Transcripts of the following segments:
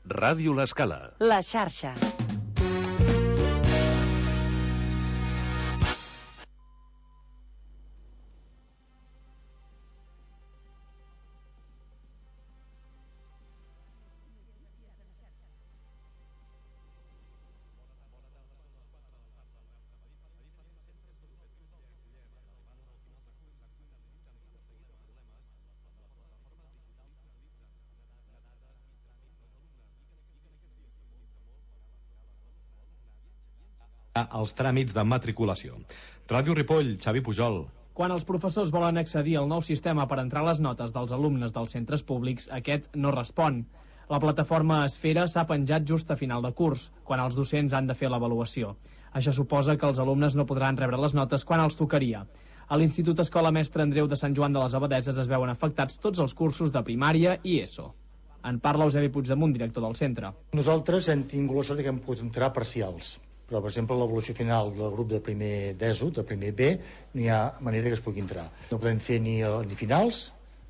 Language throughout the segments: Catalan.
Ràdio L'Escala. La xarxa. Els tràmits de matriculació. Ràdio Ripoll, Xavi Pujol. Quan els professors volen accedir al nou sistema per entrar les notes dels alumnes dels centres públics, aquest no respon. La plataforma Esfera s'ha penjat just a final de curs, quan els docents han de fer l'avaluació. Això suposa que els alumnes no podran rebre les notes quan els tocaria. A l'Institut Escola Mestre Andreu de Sant Joan de les Abadeses es veuen afectats tots els cursos de primària i ESO. En parla Eusebi Puigdemunt, director del centre. Nosaltres hem tingut la sort que hem pogut entrar parcials. Però, per exemple, l'avaluació final del grup de primer d'ESO, de primer B, no hi ha manera que es pugui entrar. No podem fer ni finals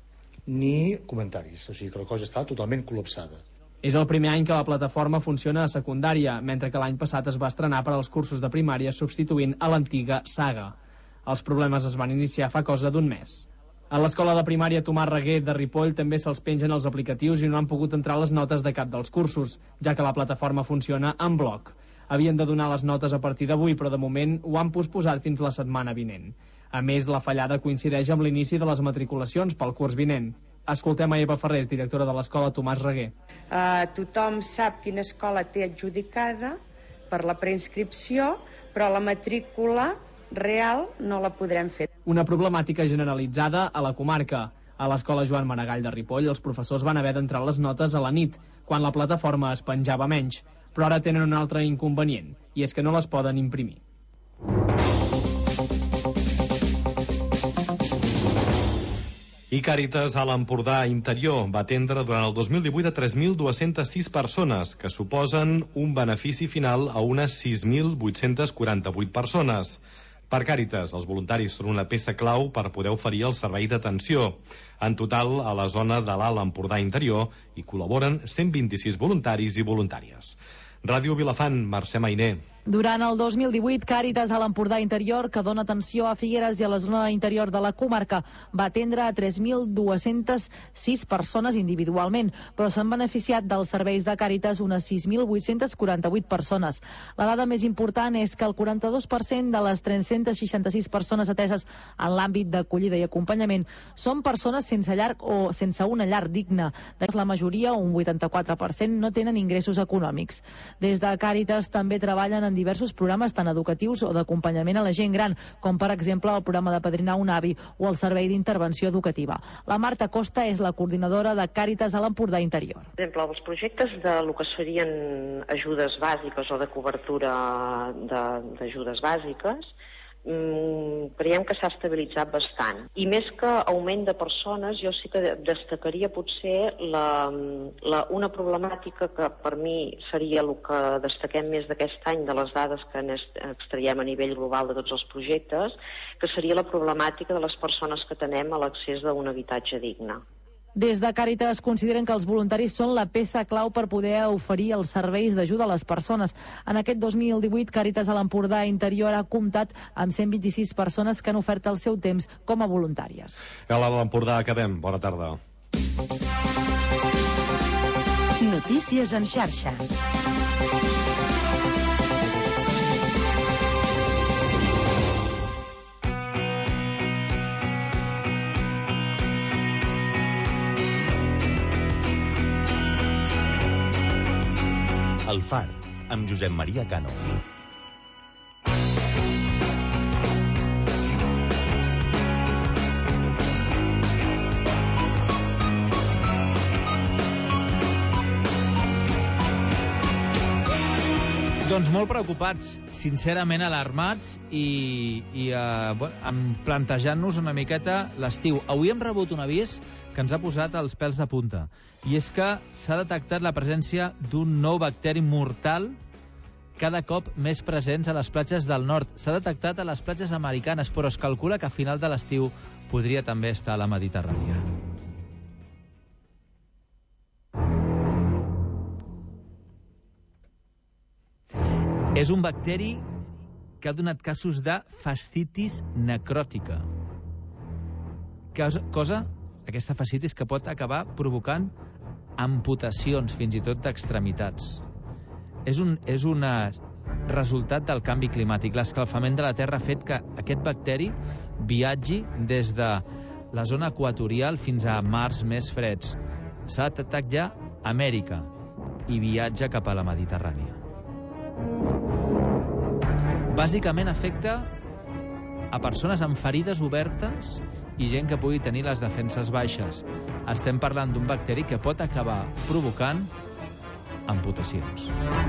ni comentaris, o sigui que la cosa està totalment col·lapsada. És el primer any que la plataforma funciona a secundària, mentre que l'any passat es va estrenar per als cursos de primària substituint a l'antiga Saga. Els problemes es van iniciar fa cosa d'un mes. A l'escola de primària Tomàs Reguer de Ripoll també se'ls pengen els aplicatius i no han pogut entrar les notes de cap dels cursos, ja que la plataforma funciona en bloc. Havien de donar les notes a partir d'avui, però de moment ho han posposat fins la setmana vinent. A més, la fallada coincideix amb l'inici de les matriculacions pel curs vinent. Escoltem a Eva Ferrer, directora de l'escola Tomàs Reguer. Tothom sap quina escola té adjudicada per la preinscripció, però la matrícula real no la podrem fer. Una problemàtica generalitzada a la comarca. A l'escola Joan Maragall de Ripoll, els professors van haver d'entrar les notes a la nit, quan la plataforma es penjava menys. Però ara tenen un altre inconvenient, i és que no les poden imprimir. I Càritas a l'Empordà Interior va atendre durant el 2018 a 3.206 persones, que suposen un benefici final a unes 6.848 persones. Per Càritas, els voluntaris són una peça clau per poder oferir el servei d'atenció. En total, a la zona de l'Alt Empordà Interior hi col·laboren 126 voluntaris i voluntàries. Ràdio Vilafant, Mercè Mainer. Durant el 2018, Càritas a l'Empordà Interior, que dona atenció a Figueres i a la zona interior de la comarca, va atendre a 3.206 persones individualment, però s'han beneficiat dels serveis de Càritas unes 6.848 persones. La dada més important és que el 42% de les 366 persones ateses en l'àmbit d'acollida i acompanyament són persones sense llar o sense una llar digna. La majoria, un 84%, no tenen ingressos econòmics. Des de Càritas també treballen en diversos programes tant educatius o d'acompanyament a la gent gran, com per exemple el programa de Padrinar un avi o el servei d'intervenció educativa. La Marta Costa és la coordinadora de Càritas a l'Empordà Interior. Per exemple, els projectes de lo que serien ajudes bàsiques o de cobertura d'ajudes bàsiques, creiem que s'ha estabilitzat bastant. I més que augment de persones, jo sí que destacaria potser una problemàtica que per mi seria el que destaquem més d'aquest any de les dades que extraiem a nivell global de tots els projectes, que seria la problemàtica de les persones que tenem a l'accés d'un habitatge digne. Des de Càritas consideren que els voluntaris són la peça clau per poder oferir els serveis d'ajuda a les persones. En aquest 2018, Càritas a l'Empordà Interior ha comptat amb 126 persones que han ofert el seu temps com a voluntàries. A l'Empordà acabem. Bona tarda. Notícies en xarxa. El Far, amb Josep Maria Cano. Doncs molt preocupats, sincerament alarmats i plantejant-nos una miqueta l'estiu. Avui hem rebut un avís que ens ha posat els pèls de punta. I és que s'ha detectat la presència d'un nou bacteri mortal cada cop més presents a les platges del nord. S'ha detectat a les platges americanes, però es calcula que a final de l'estiu podria també estar a la Mediterrània. És un bacteri que ha donat casos de fascitis necròtica. Aquesta fascitis que pot acabar provocant amputacions, fins i tot d'extremitats. És un resultat del canvi climàtic. L'escalfament de la Terra ha fet que aquest bacteri viatgi des de la zona equatorial fins a mars més freds. S'ha detectat ja a Amèrica i viatja cap a la Mediterrània. Bàsicament afecta a persones amb ferides obertes i gent que pugui tenir les defenses baixes. Estem parlant d'un bacteri que pot acabar provocant amputacions.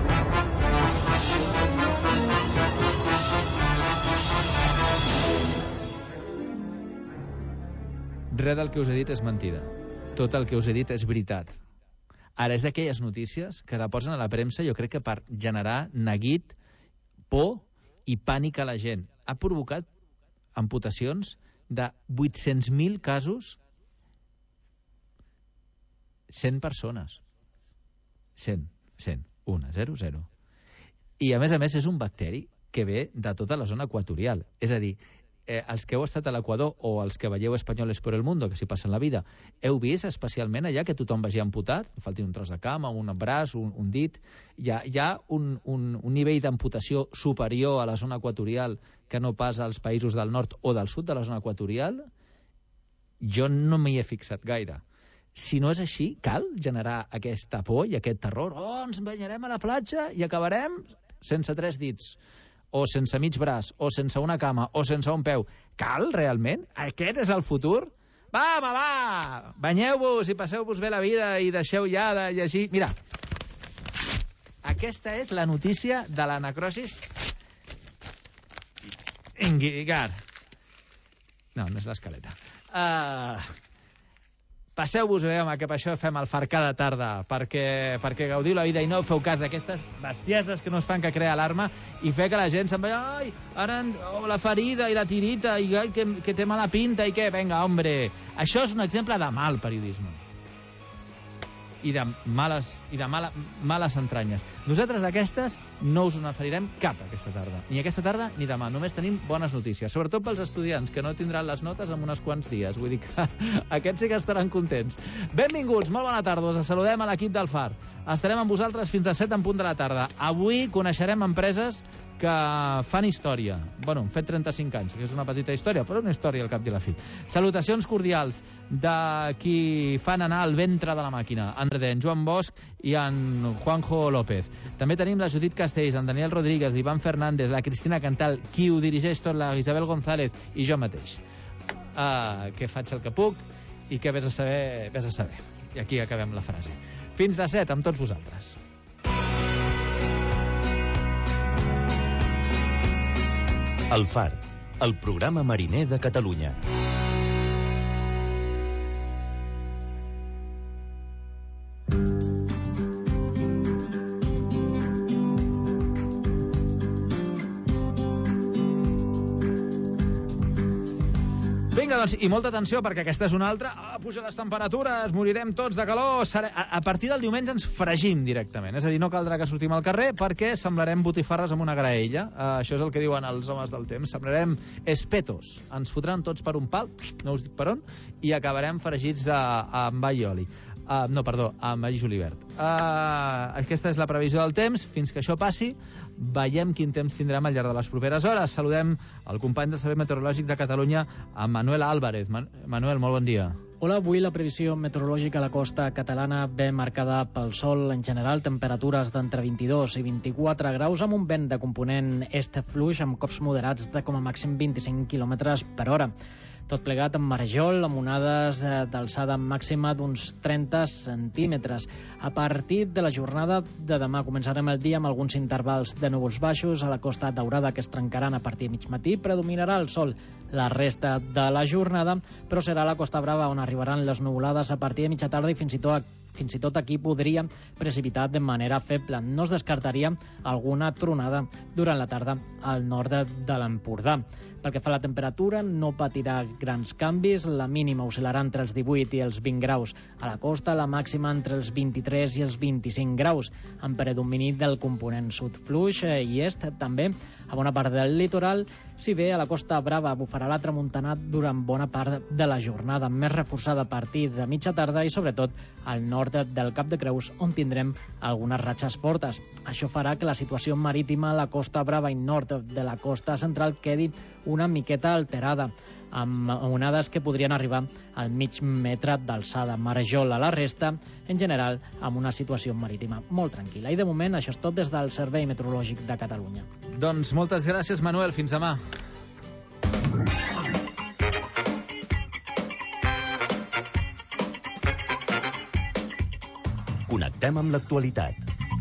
Res del que us he dit és mentida. Tot el que us he dit és veritat. Ara, és d'aquelles notícies que la posen a la premsa, jo crec que per generar neguit, por i pànic a la gent. Ha provocat amputacions de 800.000 casos, 100 persones. 100, 1, 0, 0. I, a més, és un bacteri que ve de tota la zona equatorial. És a dir, els que heu estat a l'Equador o els que veieu Espanyoles por el mundo, que s'hi passen la vida, heu vist especialment allà que tothom vagi amputat, falti un tros de cama, un braç, un dit. Hi ha un nivell d'amputació superior a la zona equatorial que no pas als països del nord o del sud de la zona equatorial? Jo no m'hi he fixat gaire. Si no és així, cal generar aquesta por i aquest terror. Ens banyarem a la platja i acabarem sense 3 dits, o sense mig braç, o sense una cama, o sense un peu. Cal, realment? Aquest és el futur? Va! Banyeu-vos i passeu-vos bé la vida i deixeu ja de llegir. Mira, aquesta és la notícia de la necrosis Inguigar. No és l'escaleta. Passeu-vos bé, home, que per això fem el far cada tarda, perquè gaudiu la vida i no feu cas d'aquestes bestieses que no es fan que crea alarma i fer que la gent se'n vagi, ai, ara la ferida i la tirita, i ai, que té mala pinta, i què? Vinga, hombre. Això és un exemple de mal periodisme. I de males entranyes. Nosaltres d'aquestes no us n'oferirem cap aquesta tarda. Ni aquesta tarda ni demà. Només tenim bones notícies. Sobretot pels estudiants, que no tindran les notes en uns quants dies. Vull dir que aquests sí que estaran contents. Benvinguts, molt bona tarda. Us saludem a l'equip del Far. Estarem amb vosaltres fins a 7 en punt de la tarda. Avui coneixerem empreses que fan història. Bueno, han fet 35 anys, que és una petita història, però una història al cap i a la fi. Salutacions cordials de qui fan anar al ventre de la màquina. En Joan Bosch i en Juanjo López. També tenim la Judit Castells, en Daniel Rodríguez, l'Ivan Fernández, la Cristina Cantal, qui ho dirigeix tot, la Isabel González i jo mateix. Que faig el que puc i què vés a saber. I aquí acabem la frase. Fins de 7 amb tots vosaltres. El Far, el programa mariner de Catalunya. Vinga, doncs, i molta atenció, perquè aquesta és una altra. Puja les temperatures, morirem tots de calor. A partir del diumenge ens fregim directament. És a dir, no caldrà que sortim al carrer perquè semblarem botifarres amb una graella. Això és el que diuen els homes del temps. Semblarem espetos. Ens fotran tots per un pal, no us dic per on, i acabarem fregits amb all i oli. Amb all i julivert. Aquesta és la previsió del temps. Fins que això passi, veiem quin temps tindrem al llarg de les properes hores. Saludem el company del Servei Meteorològic de Catalunya, en Manuel Álvarez. Manuel, molt bon dia. Hola, avui la previsió meteorològica a la costa catalana ve marcada pel sol. En general, temperatures d'entre 22 i 24 graus, amb un vent de component est fluix, amb cops moderats de com a màxim 25 km per hora. Tot plegat amb marejol, amb onades d'alçada màxima d'uns 30 centímetres. A partir de la jornada de demà començarem el dia amb alguns intervals de núvols baixos a la costa daurada que es trencaran a partir de mig matí. Predominarà el sol la resta de la jornada, però serà a la Costa Brava on arribaran les nuvolades a partir de mitja tarda i fins i tot Fins i tot aquí podria precipitar de manera feble. No es descartaria alguna tronada durant la tarda al nord de l'Empordà. Pel que fa a la temperatura, no patirà grans canvis. La mínima oscil·larà entre els 18 i els 20 graus. A la costa, la màxima entre els 23 i els 25 graus, amb predomini del component sud fluix i est, també a bona part del litoral, si bé a la Costa Brava bufarà la tramuntana durant bona part de la jornada, més reforçada a partir de mitja tarda i sobretot al nord del Cap de Creus, on tindrem algunes ratxes fortes. Això farà que la situació marítima a la Costa Brava i nord de la costa central quedi una miqueta alterada, amb onades que podrien arribar al mig metre d'alçada. Marejol a la resta, en general, amb una situació marítima molt tranquil·la. I de moment això és tot des del Servei Meteorològic de Catalunya. Doncs moltes gràcies, Manuel. Fins demà. Connectem amb l'actualitat.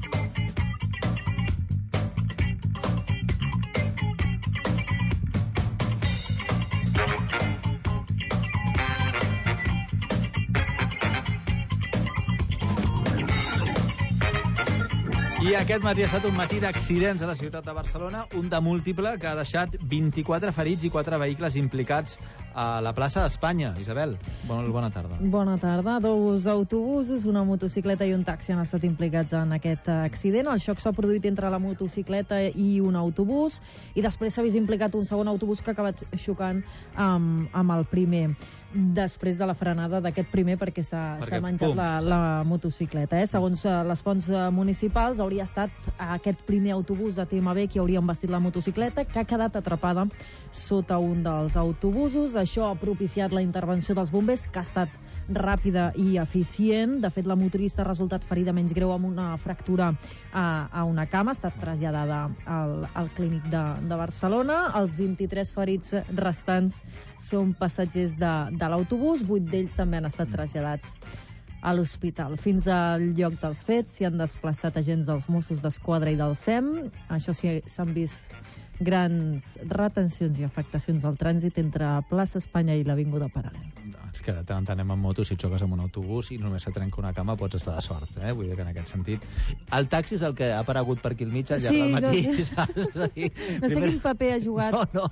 I aquest matí ha estat un matí d'accidents a la ciutat de Barcelona, un de múltiple que ha deixat 24 ferits i 4 vehicles implicats a la plaça d'Espanya. Isabel, bona tarda. Bona tarda. 2 autobusos, una motocicleta i un taxi han estat implicats en aquest accident. El xoc s'ha produït entre la motocicleta i un autobús i després s'ha vist implicat un segon autobús que ha acabat xocant amb el primer. Després de la frenada d'aquest primer perquè s'ha menjat la motocicleta. Segons les fonts municipals, hauria estat aquest primer autobús de TMB qui hauria embestit la motocicleta, que ha quedat atrapada sota un dels autobusos. Això ha propiciat la intervenció dels bombers, que ha estat ràpida i eficient. De fet, la motorista ha resultat ferida menys greu amb una fractura a una cama. Ha estat traslladada al clínic de Barcelona. Els 23 ferits restants són passatgers de l'autobús. 8 d'ells també han estat traslladats a l'hospital. Fins al lloc dels fets s'hi han desplaçat agents dels Mossos d'Esquadra i del SEM. Això sí, s'han vist grans retencions i afectacions al trànsit entre Plaça Espanya i l'Avinguda Paral·lel. És que de tant en tant anem amb moto, si xoques amb un autobús i només se trenca una cama pots estar de sort, Vull dir que en aquest sentit el taxi és el que ha aparegut per aquí al mig al llarg del matí, saps? No sé quin paper ha jugat. No.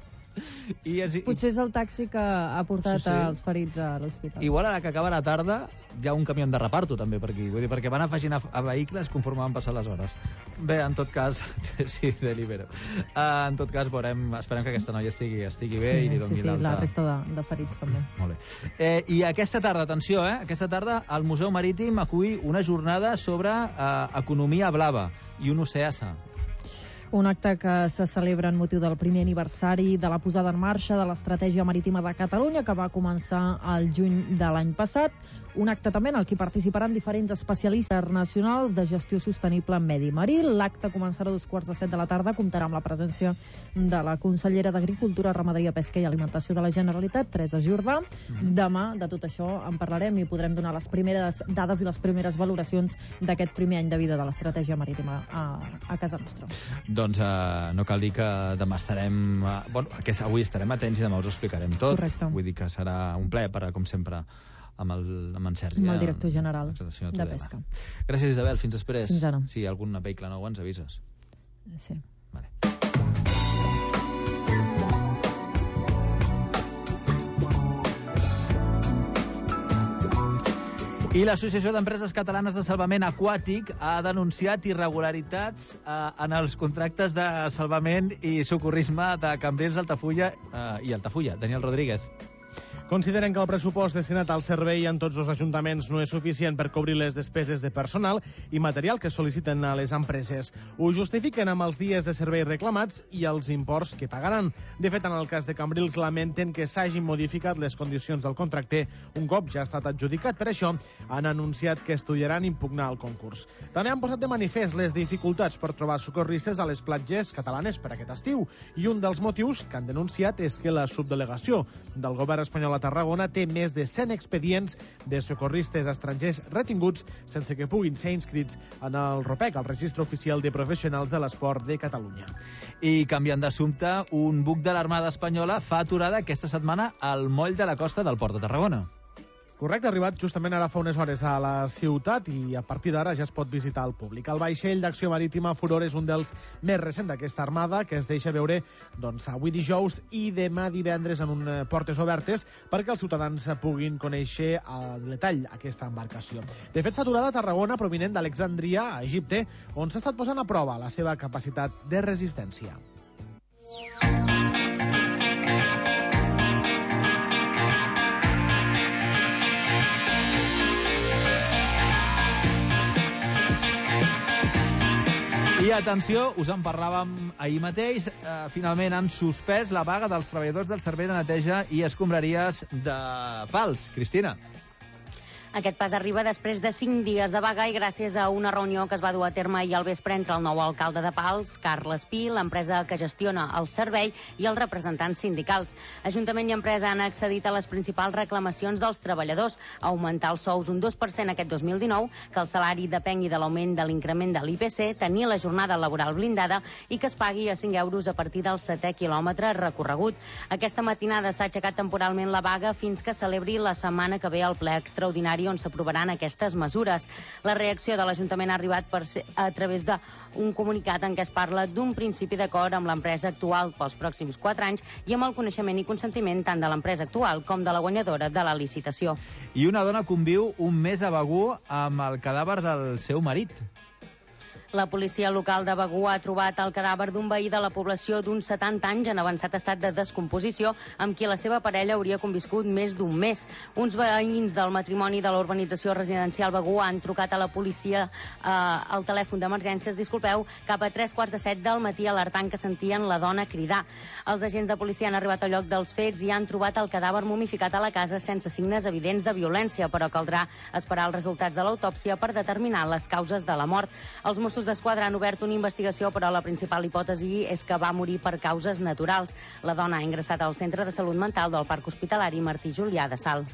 Potser és el taxi que ha portat els ferits a l'hospital. Igual ara que acaba la tarda hi ha un camió de reparto també per aquí, vull dir, perquè van afegint a vehicles conforme van passar les hores. Bé, en tot cas, sí, delibero. En tot cas, esperem que aquesta noia estigui bé i li doni l'alta. La resta de ferits també. Molt bé. I aquesta tarda, atenció, aquesta tarda el Museu Marítim acull una jornada sobre economia blava i un oceà sa. Un acte que se celebra en motiu del primer aniversari de la posada en marxa de l'Estratègia Marítima de Catalunya, que va començar al juny de l'any passat. Un acte també en el que participaran diferents especialistes internacionals de gestió sostenible en medi marí. L'acte començarà a 2:15 de la tarda, comptarà amb la presència de la consellera d'Agricultura, Ramaderia, Pesca i Alimentació de la Generalitat, Teresa Jordà. Demà de tot això en parlarem i podrem donar les primeres dades i les primeres valoracions d'aquest primer any de vida de l'Estratègia Marítima a casa nostra. Doncs no cal dir que demà estarem... avui estarem atents i demà us ho explicarem tot. Correcte. Vull dir que serà un plaer, com sempre, amb en Sergi. Amb el director general de Pesca. Gràcies, Isabel. Fins després. Fins ara. Si hi ha algun vehicle nou, ens avises. Sí. Vale. I l'Associació d'Empreses Catalanes de Salvament Aquàtic ha denunciat irregularitats en els contractes de salvament i socorrisme de Cambrils, Altafulla i Altafulla. Daniel Rodríguez. Consideren que el pressupost destinat al servei en tots els ajuntaments no és suficient per cobrir les despeses de personal i material que sol·liciten a les empreses. Ho justifiquen amb els dies de servei reclamats i els imports que pagaran. De fet, en el cas de Cambrils, lamenten que s'hagin modificat les condicions del contracte un cop ja ha estat adjudicat. Per això, han anunciat que estudiaran impugnar el concurs. També han posat de manifest les dificultats per trobar socorristes a les platges catalanes per aquest estiu. I un dels motius que han denunciat és que la subdelegació del govern espanyol a Tarragona té més de 100 expedients de socorristes estrangers retinguts sense que puguin ser inscrits en el ROPEC, el Registre Oficial de Professionals de l'Esport de Catalunya. I canviant d'assumpte, un buc de l'Armada Espanyola fa aturada aquesta setmana al moll de la costa del Port de Tarragona. Correcte, ha arribat justament ara fa unes hores a la ciutat i a partir d'ara ja es pot visitar al públic. El vaixell d'acció marítima Furor és un dels més recents d'aquesta armada que es deixa veure avui dijous i demà divendres en portes obertes perquè els ciutadans puguin conèixer al detall aquesta embarcació. De fet, fa aturada a Tarragona provinent d'Alexandria, a Egipte, on s'ha estat posant a prova la seva capacitat de resistència. I atenció, us en parlàvem ahir mateix, finalment han suspès la vaga dels treballadors del Servei de Neteja i Escombraries de Pals. Cristina. Aquest pas arriba després de 5 dies de vaga i gràcies a una reunió que es va dur a terme ahir al vespre entre el nou alcalde de Pals, Carles Pi, l'empresa que gestiona el servei i els representants sindicals. Ajuntament i empresa han accedit a les principals reclamacions dels treballadors, augmentar els sous un 2% aquest 2019, que el salari depengui de l'augment de l'increment de l'IPC, tenir la jornada laboral blindada i que es pagui a 5 euros a partir del 7è quilòmetre recorregut. Aquesta matinada s'ha aixecat temporalment la vaga fins que celebri la setmana que ve el ple extraordinari on s'aprovaran aquestes mesures. La reacció de l'Ajuntament ha arribat a través d'un comunicat en què es parla d'un principi d'acord amb l'empresa actual pels pròxims 4 anys i amb el coneixement i consentiment tant de l'empresa actual com de la guanyadora de la licitació. I una dona conviu un mes a Begur amb el cadàver del seu marit. La policia local de Begur ha trobat el cadàver d'un veí de la població d'uns 70 anys en avançat estat de descomposició amb qui la seva parella hauria conviscut més d'un mes. Uns veïns del matrimoni de la urbanització residencial Begur han trucat a la policia al telèfon d'emergències, cap a 3:45 del matí alertant que sentien la dona cridar. Els agents de policia han arribat al lloc dels fets i han trobat el cadàver momificat a la casa sense signes evidents de violència, però caldrà esperar els resultats de l'autòpsia per determinar les causes de la mort. Els Mossos d'Esquadra han obert una investigació, però la principal hipòtesi és que va morir per causes naturals. La dona ha ingressat al Centre de Salut Mental del Parc Hospitalari Martí Julià de Salt.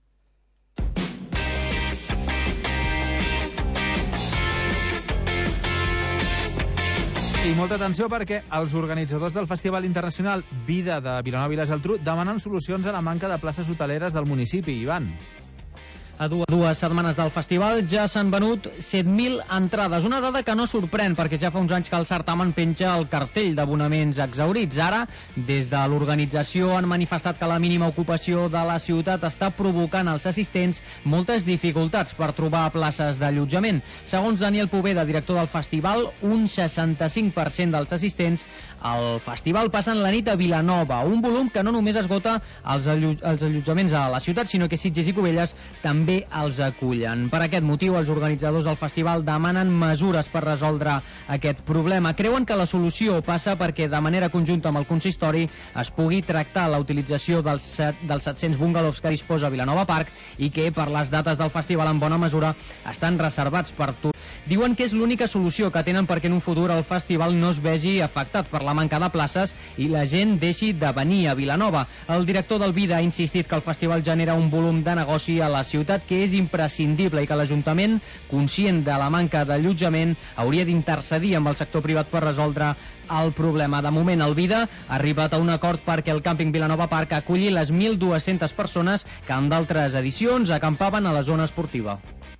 I molta atenció perquè els organitzadors del Festival Internacional Vida de Vilanova i la Geltrú demanen solucions a la manca de places hoteleres del municipi. Ivan. A dues setmanes del festival ja s'han venut 7.000 entrades. Una dada que no sorprèn, perquè ja fa uns anys que el certamen penja el cartell d'abonaments exhaurits. Ara, des de l'organització han manifestat que la mínima ocupació de la ciutat està provocant als assistents moltes dificultats per trobar places d'allotjament. Segons Daniel Poveda, director del festival, un 65% dels assistents al festival passen la nit a Vilanova, un volum que no només esgota els allotjaments a la ciutat, sinó que Sitges i Cubelles també els acullen. Per aquest motiu, els organitzadors del festival demanen mesures per resoldre aquest problema. Creuen que la solució passa perquè, de manera conjunta amb el consistori, es pugui tractar la utilització dels 700 bungalows que disposa Vilanova Park i que, per les dates del festival, en bona mesura, estan reservats per tu. Diuen que és l'única solució que tenen perquè en un futur el festival no es vegi afectat per la manca de places i la gent deixi de venir a Vilanova. El director del Vida ha insistit que el festival genera un volum de negoci a la ciutat que és imprescindible i que l'Ajuntament, conscient de la manca d'allotjament, hauria d'intercedir amb el sector privat per resoldre el problema. De moment, el Vida ha arribat a un acord perquè el càmping Vilanova Park aculli les 1.200 persones que en d'altres edicions acampaven a la zona esportiva.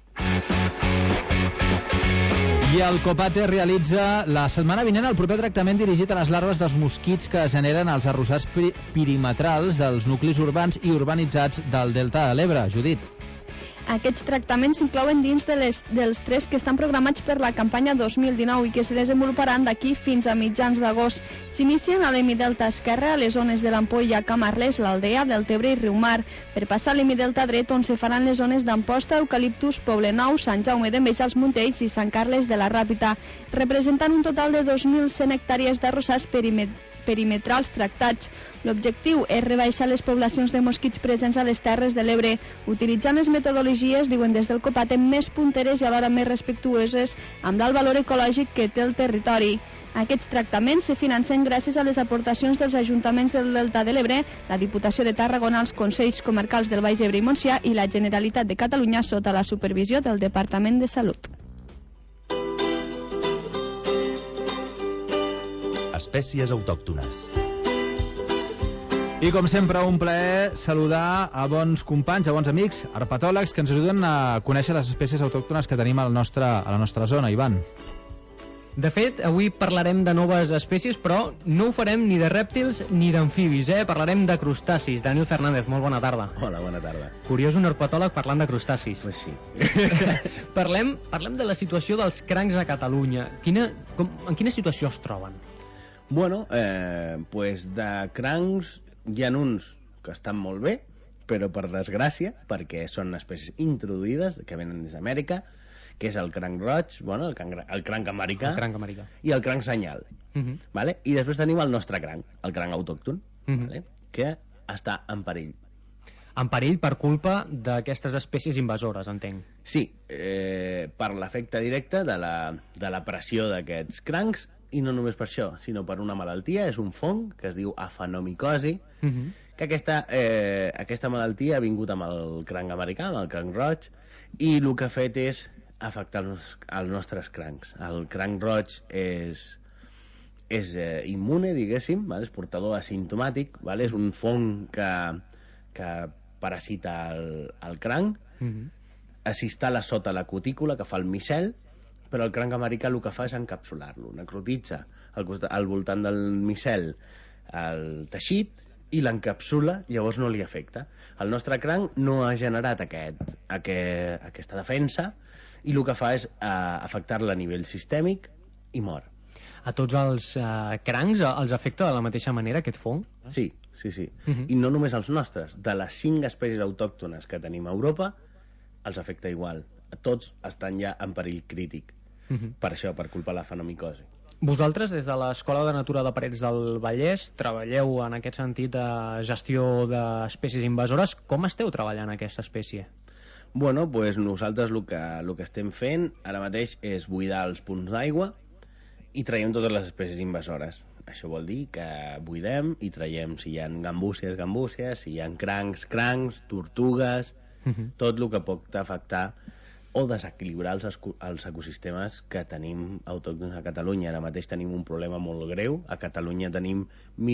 I el Copate realitza la setmana vinent el proper tractament dirigit a les larves dels mosquits que generen els arrossars perimetrals dels nuclis urbans i urbanitzats del Delta de l'Ebre. Judit. Aquests tractaments s'inclouen dins dels 3 que estan programats per la campanya 2019 i que se desenvoluparan d'aquí fins a mitjans d'agost. S'inicien a l'hemidelta esquerre, a les zones de l'Ampolla, Camarles, l'Aldea, Deltebre i Riumar, per passar a l'hemidelta dret, on se faran les zones d'Amposta, Eucaliptus, Poblenou, Sant Jaume d'Enveja, els Montells i Sant Carles de la Ràpita, representant un total de 2.100 hectàrees d'arrossars perimetrals tractats. L'objectiu és rebaixar les poblacions de mosquits presents a les Terres de l'Ebre, utilitzant les metodologies, diuen des del Copate, més punteres i alhora més respectuoses amb l'alt valor ecològic que té el territori. Aquests tractaments se financen gràcies a les aportacions dels ajuntaments del Delta de l'Ebre, la Diputació de Tarragona, els Consells Comarcals del Baix Ebre i Montsià i la Generalitat de Catalunya sota la supervisió del Departament de Salut. Espècies autòctones. I com sempre, un plaer saludar a bons companys, a bons amics, herpetòlegs, que ens ajuden a conèixer les espècies autòctones que tenim a la nostra zona. Ivan. De fet, avui parlarem de noves espècies, però no ho farem ni de rèptils ni d'amfibis, Parlarem de crustacis. Daniel Fernández, molt bona tarda. Hola, bona tarda. Curiós un herpetòleg parlant de crustacis. Pues sí. Parlem de la situació dels crancs a Catalunya. En quina situació es troben? Bueno, pues de crancs hi ha uns que estan molt bé, però per desgràcia, perquè són espècies introduïdes que venen des d'Amèrica, que és el cranc roig, bueno, el cranc americà, i el cranc senyal. Vale? I després tenim el nostre cranc, el cranc autòcton, vale? Que està en perill. En perill per culpa d'aquestes espècies invasores, entenc. Sí, per l'efecte directe de la pressió d'aquests crancs, i no només per això, sinó per una malaltia, és un fong que es diu afanomicosi, que aquesta malaltia ha vingut amb el cranc americà, amb el cranc roig, i el que ha fet és afectar els nostres crancs. El cranc roig és immune, diguéssim, és portador asimptomàtic, és un fong que parasita el cranc, s'instal·la sota la cutícula, que fa el micel, però el cranc americà el que fa és encapsular-lo, necrotitza al voltant del micel el teixit i l'encapsula, llavors no li afecta. El nostre cranc no ha generat aquesta defensa i el que fa és afectar-la a nivell sistèmic i mor. A tots els crancs els afecta de la mateixa manera aquest fong? Sí. I no només els nostres. De les 5 espècies autòctones que tenim a Europa, els afecta igual. Tots estan ja en perill crític. Per això, per culpa de l'afanomicosi. Vosaltres, des de l'Escola de Natura de Parets del Vallès, treballeu en aquest sentit de gestió d'espècies invasores. Com esteu treballant aquesta espècie? Bueno, pues nosaltres el que estem fent ara mateix és buidar els punts d'aigua i traiem totes les espècies invasores. Això vol dir que buidem i traiem si hi ha gambúcies, si hi ha crancs, tortugues, tot el que pot afectar o desequilibrar els ecosistemes que tenim autòctons a Catalunya. Ara mateix tenim un problema molt greu. A Catalunya tenim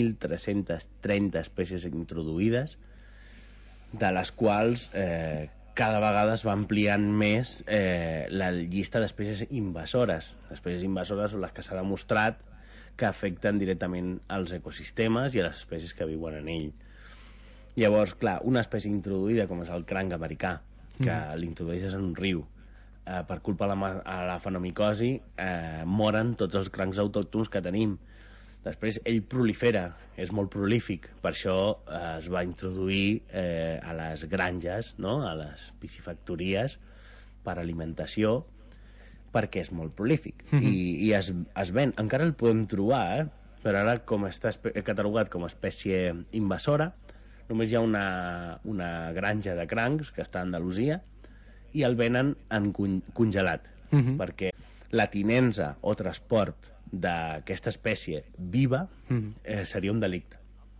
1.330 espècies introduïdes, de les quals cada vegada es va ampliant més la llista d'espècies invasores. Les espècies invasores són les que s'ha demostrat que afecten directament als ecosistemes i a les espècies que viuen en ell. Llavors, clar, una espècie introduïda com és el cranc americà, que l'introdueixes en un riu, per culpa de l'afanomicosi moren tots els crancs autòctons que tenim. Després ell prolifera, és molt prolífic, per això es va introduir a les granges, a les piscifactories per alimentació, perquè és molt prolífic i es ven. Encara el podem trobar, però ara com està catalogat com a espècie invasora, només hi ha una granja de crancs que està a Andalusia i el venen en congelat, perquè la tinença o transport d'aquesta espècie viva seria un delicte.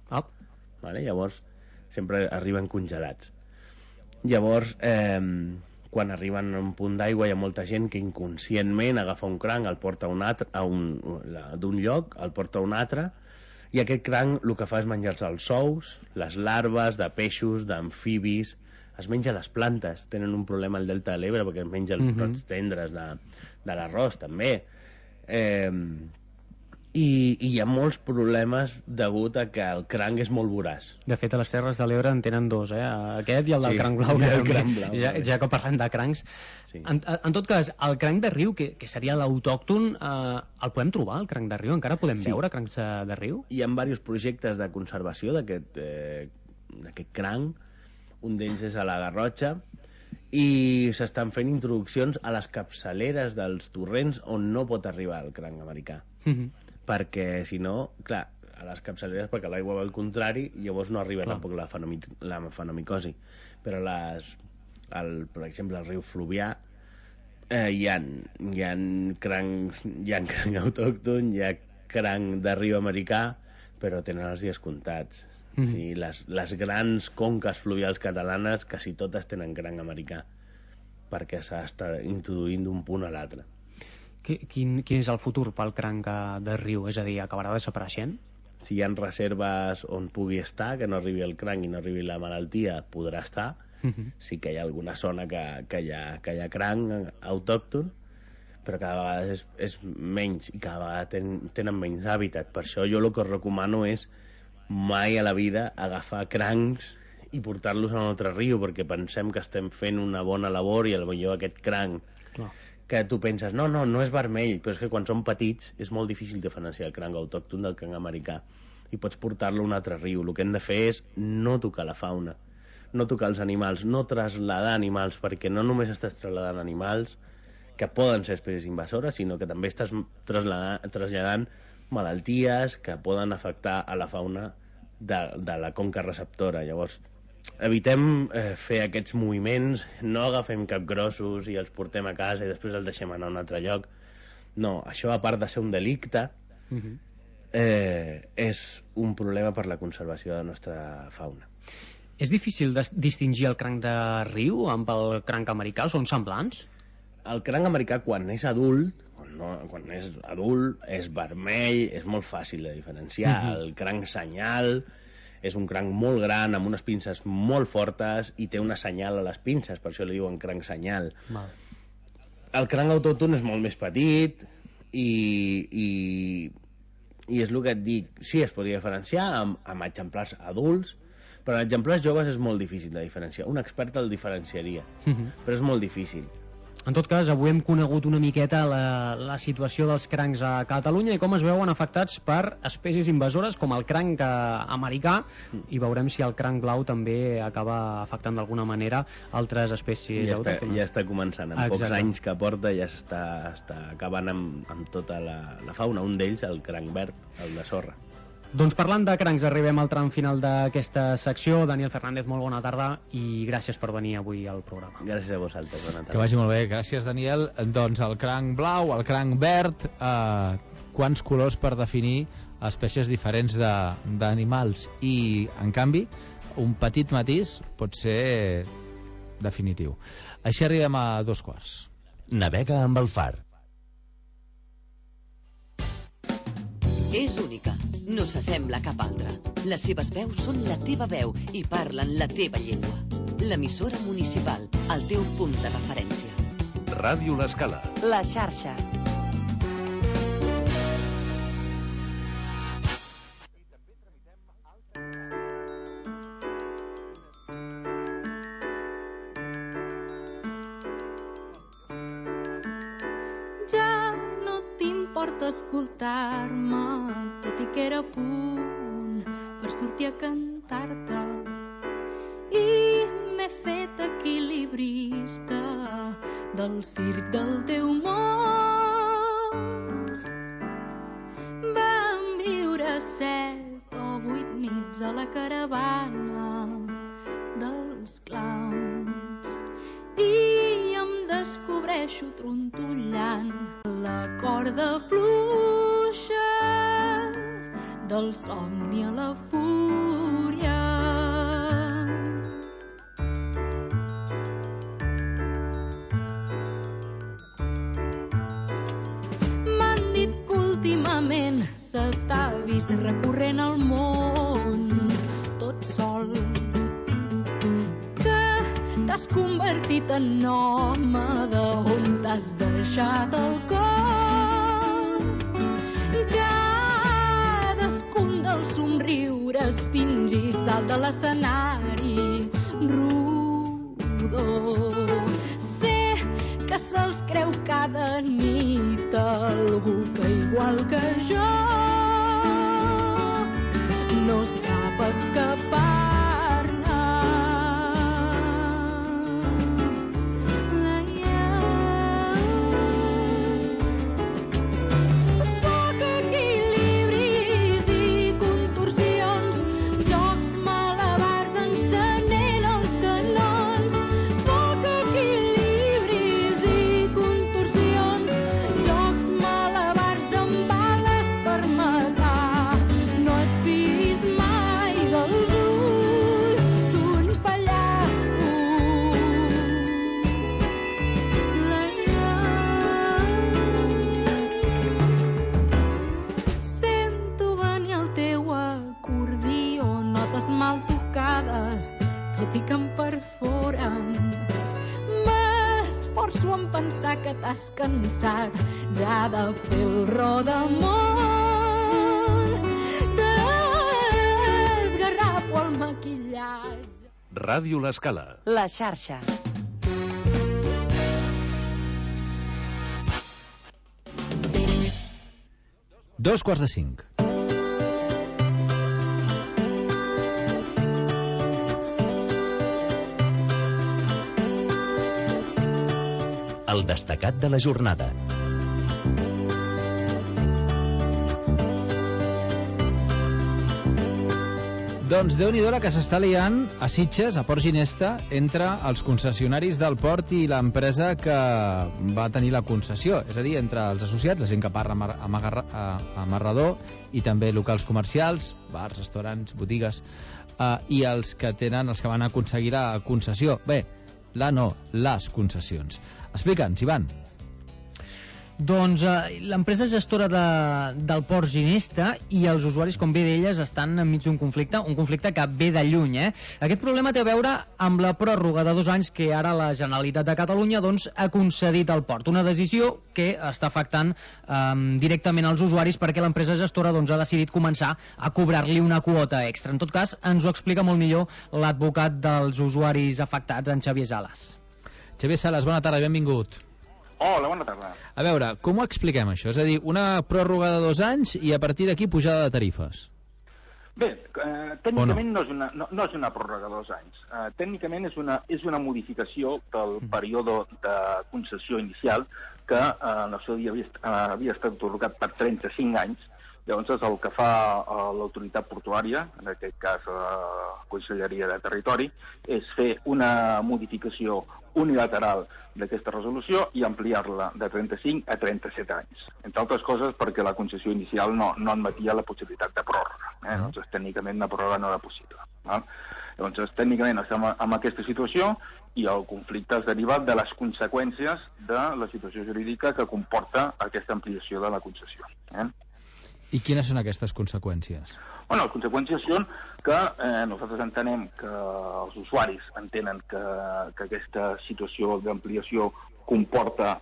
Llavors sempre arriben congelats. Llavors quan arriben a un punt d'aigua hi ha molta gent que inconscientment agafa un cranc, el porta d'un lloc, el porta a un altre, i aquest cranc el que fa és menjar-se els ous, les larves de peixos, d'amfibis, es menja les plantes. Tenen un problema al Delta de l'Ebre perquè es menja els brots tendres de l'arròs també. I hi ha molts problemes degut a que el cranc és molt voraç. De fet, a les Terres de l'Ebre en tenen dos, aquest i el del cranc blau. Ja que parlem de crancs. En tot cas, el cranc de riu, que seria l'autòcton, el podem trobar, el cranc de riu? Encara podem veure crancs de riu? Hi ha diversos projectes de conservació d'aquest cranc. Un d'ells és a la Garrotxa, i s'estan fent introduccions a les capçaleres dels torrents on no pot arribar el cranc americà. Perquè, si no, clar, a les capçaleres, perquè l'aigua va al contrari, i llavors no arriba tampoc l'afanomicosi. Però, per exemple, al riu Fluvià hi ha cranc autòcton, hi ha cranc de riu americà, però tenen els dies comptats. Les grans conques fluvials catalanes quasi totes tenen cranc americà, perquè s'està introduint d'un punt a l'altre. Quin és el futur pel cranc de riu? És a dir, acabarà desapareixent? Si hi ha reserves on pugui estar, que no arribi el cranc i no arribi la malaltia, podrà estar. Sí que hi ha alguna zona que hi ha cranc autòcton, però cada vegada és menys i cada vegada tenen menys hàbitat. Per això jo el que recomano és mai a la vida agafar crancs i portar-los a un altre riu, perquè pensem que estem fent una bona labor i potser aquest cranc que tu penses, no és vermell, però és que quan són petits és molt difícil diferenciar el cranc autòcton del cranc americà i pots portar-lo a un altre riu. El que hem de fer és no tocar la fauna, no tocar els animals, no trasladar animals, perquè no només estàs trasladant animals que poden ser espècies invasores, sinó que també estàs traslladant malalties que poden afectar a la fauna de la conca receptora. Llavors, evitem fer aquests moviments, no agafem capgrossos i els portem a casa i després els deixem anar a un altre lloc. No, això, a part de ser un delicte, és un problema per la conservació de la nostra fauna. És difícil distingir el cranc de riu amb el cranc americà? Són semblants? El cranc americà, quan és adult, és vermell, és molt fàcil de diferenciar. El cranc senyal és un cranc molt gran, amb unes pinces molt fortes, i té una senyal a les pinces, per això li diuen cranc senyal. El cranc autòcton és molt més petit i és el que et dic, sí, es podria diferenciar amb exemplars adults, però en exemplars joves és molt difícil de diferenciar. Un expert el diferenciaria, però és molt difícil. En tot cas, avui hem conegut una miqueta la situació dels crancs a Catalunya i com es veuen afectats per espècies invasores com el cranc americà, i veurem si el cranc blau també acaba afectant d'alguna manera altres espècies autòctones. Ja està començant, en pocs anys que porta ja està acabant amb tota la fauna. Un d'ells, el cranc verd, el de sorra. Doncs parlant de crancs, arribem al tram final d'aquesta secció. Daniel Fernández, molt bona tarda i gràcies per venir avui al programa. Gràcies a vosaltres, bona tarda. Que vagi molt bé, gràcies Daniel. Doncs el cranc blau, el cranc verd, quants colors per definir espècies diferents d'animals, i en canvi un petit matís pot ser definitiu. Així arribem a 2:15. Navega amb el Far. És única, no s'assembla a cap altra. Les seves veus són la teva veu i parlen la teva llengua. L'emissora municipal, el teu punt de referència. Ràdio L'Escala. La xarxa. Escoltar-me, tot i que era a punt per sortir a cantar-te, i m'he fet equilibrista del circ del teu món. Vam viure 7 o 8 nits a la caravana dels clowns i em descobreixo trontollant la corda fluixa del somni a la fúria. M'han dit que últimament se t'ha vist recorrent el món tot sol, que t'has convertit en home d'on t'has deixat el cor. Cadascun dels somriures fingits dalt de l'escenari rodó. Sé que se'ls creu cada nit algú que igual que jo no sap escapar. No et fiïs mai dels ulls cansat ja de fer el rodamón, desgarrapo el maquillatge. Ràdio L'Escala. La xarxa. Dos quarts de 5. El destacat de la jornada. Doncs Déu-n'hi-do la que s'està liant a Sitges, a Port Ginesta, entre els concessionaris del port i l'empresa que va tenir la concessió. És a dir, entre els associats, la gent que parla amarrador i també locals comercials, bars, restaurants, botigues, i els que van aconseguir la concessió. Bé, les concessions. Explica'ns, Ivan. Doncs l'empresa gestora del Port Ginesta i els usuaris, com bé d'elles, estan enmig d'un conflicte, un conflicte que ve de lluny. Aquest problema té a veure amb la pròrroga de 2 anys que ara la Generalitat de Catalunya ha concedit al port. Una decisió que està afectant directament als usuaris perquè l'empresa gestora ha decidit començar a cobrar-li una quota extra. En tot cas, ens ho explica molt millor l'advocat dels usuaris afectats, en Xavier Sales. Xavier Sales, bona tarda, benvingut. Hola, bona tarda. A veure, com ho expliquem això? És a dir, una pròrroga de 2 anys i a partir d'aquí pujada de tarifes. Bé, tècnicament no és una pròrroga de 2 anys. Tècnicament és una modificació del període de concessió inicial que en el seu dia havia estat atorgat per 35 anys. Llavors el que fa l'autoritat portuària, en aquest cas la Conselleria de Territori, és fer una modificació unilateral d'aquesta resolució i ampliar-la de 35 a 37 anys. Entre altres coses perquè la concessió inicial no admetia la possibilitat de pròrroga. Llavors, tècnicament, la pròrroga no era possible. Llavors, tècnicament, estem en aquesta situació i el conflicte es deriva de les conseqüències de la situació jurídica que comporta aquesta ampliació de la concessió. I quines són aquestes conseqüències? Bueno, les conseqüències són que nosaltres entenem que els usuaris entenen que aquesta situació d'ampliació comporta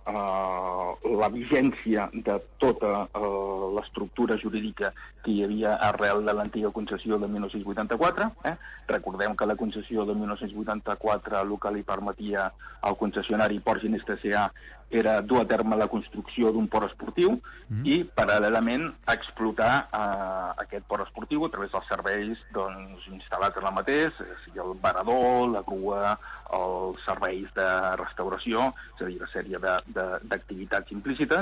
la vigència de tota l'estructura jurídica que hi havia arrel de l'antiga concessió de 1984. Recordem que la concessió de 1984 el que li permetia al concessionari Port Ginesta S.A. era dur a terme la construcció d'un port esportiu i, paral·lelament, explotar aquest port esportiu a través dels serveis instal·lats en el mateix, sigui el varador, la grua, els serveis de restauració, és a dir, una sèrie d'activitats implícites,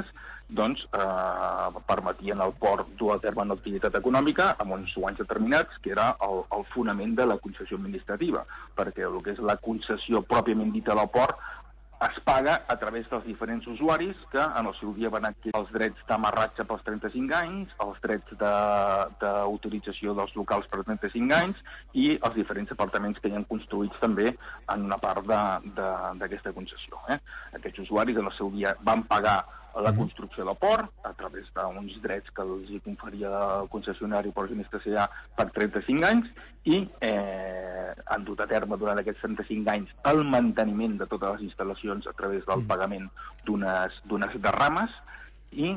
permetien al port dur a terme una activitat econòmica amb uns guanys determinats, que era el fonament de la concessió administrativa, perquè el que és la concessió pròpiament dita del port es paga a través dels diferents usuaris que en el seu dia van adquirir els drets d'amarratge pels 35 anys, els drets d'autorització dels locals per 35 anys i els diferents apartaments que hi han construïts també en una part d'aquesta concessió. Aquests usuaris en el seu dia van pagar la construcció del port a través d'uns drets que els conferia el concessionari Port Ginesta S.A. per 35 anys i han dut a terme durant aquests 35 anys el manteniment de totes les instal·lacions a través del pagament d'unes derrames i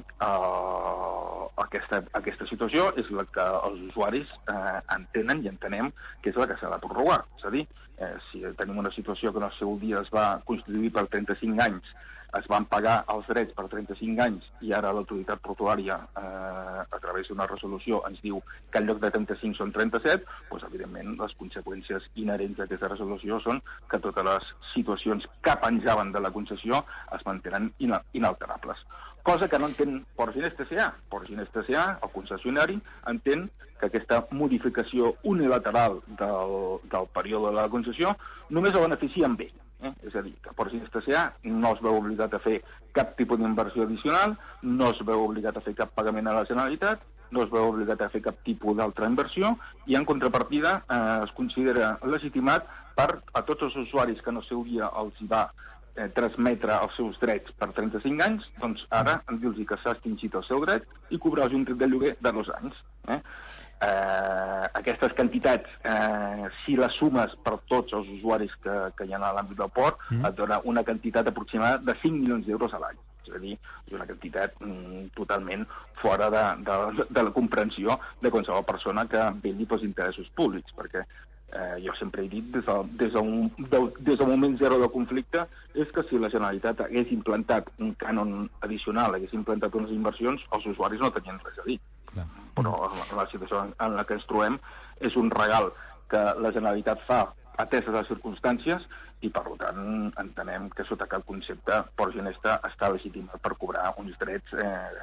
aquesta situació és la que els usuaris entenen i entenem que és la que s'ha de prorrogar. És a dir, si tenim una situació que en el seu dia es va constituir per 35 anys, es van pagar els drets per 35 anys i ara l'autoritat portuària a través d'una resolució ens diu que en lloc de 35 són 37, doncs evidentment les conseqüències inherents d'aquesta resolució són que totes les situacions que penjaven de la concessió es mantenen inalterables. Cosa que no entén Port Ginesta S.A. Port Ginesta S.A., el concessionari, entén que aquesta modificació unilateral del període de la concessió només el beneficia amb ell. És a dir, que Port Ginesta S.A. no es veu obligat a fer cap tipus d'inversió addicional, no es veu obligat a fer cap pagament a la Generalitat, no es veu obligat a fer cap tipus d'altra inversió i en contrapartida es considera legitimat per a tots els usuaris que en el seu dia els hi va transmetre els seus drets per 35 anys, doncs ara dir-los que s'ha extingit el seu dret i cobrar-los un dret de lloguer de 2 anys. Aquestes quantitats, si les sumes per tots els usuaris que hi ha a l'àmbit del port, et dona una quantitat aproximada de 5 milions d'euros a l'any. És És a dir, és una quantitat totalment fora de la comprensió de qualsevol persona que vetlli pels interessos públics, perquè jo sempre he dit, des del moment zero del conflicte, és que si la Generalitat hagués implantat un cànon addicional, hagués implantat unes inversions, els usuaris no tenien res a dir. Però la situació en la que ens trobem és un regal que la Generalitat fa ateses les circumstàncies i, per tant, entenem que sota cap concepte Port Ginesta està legitimat per cobrar uns drets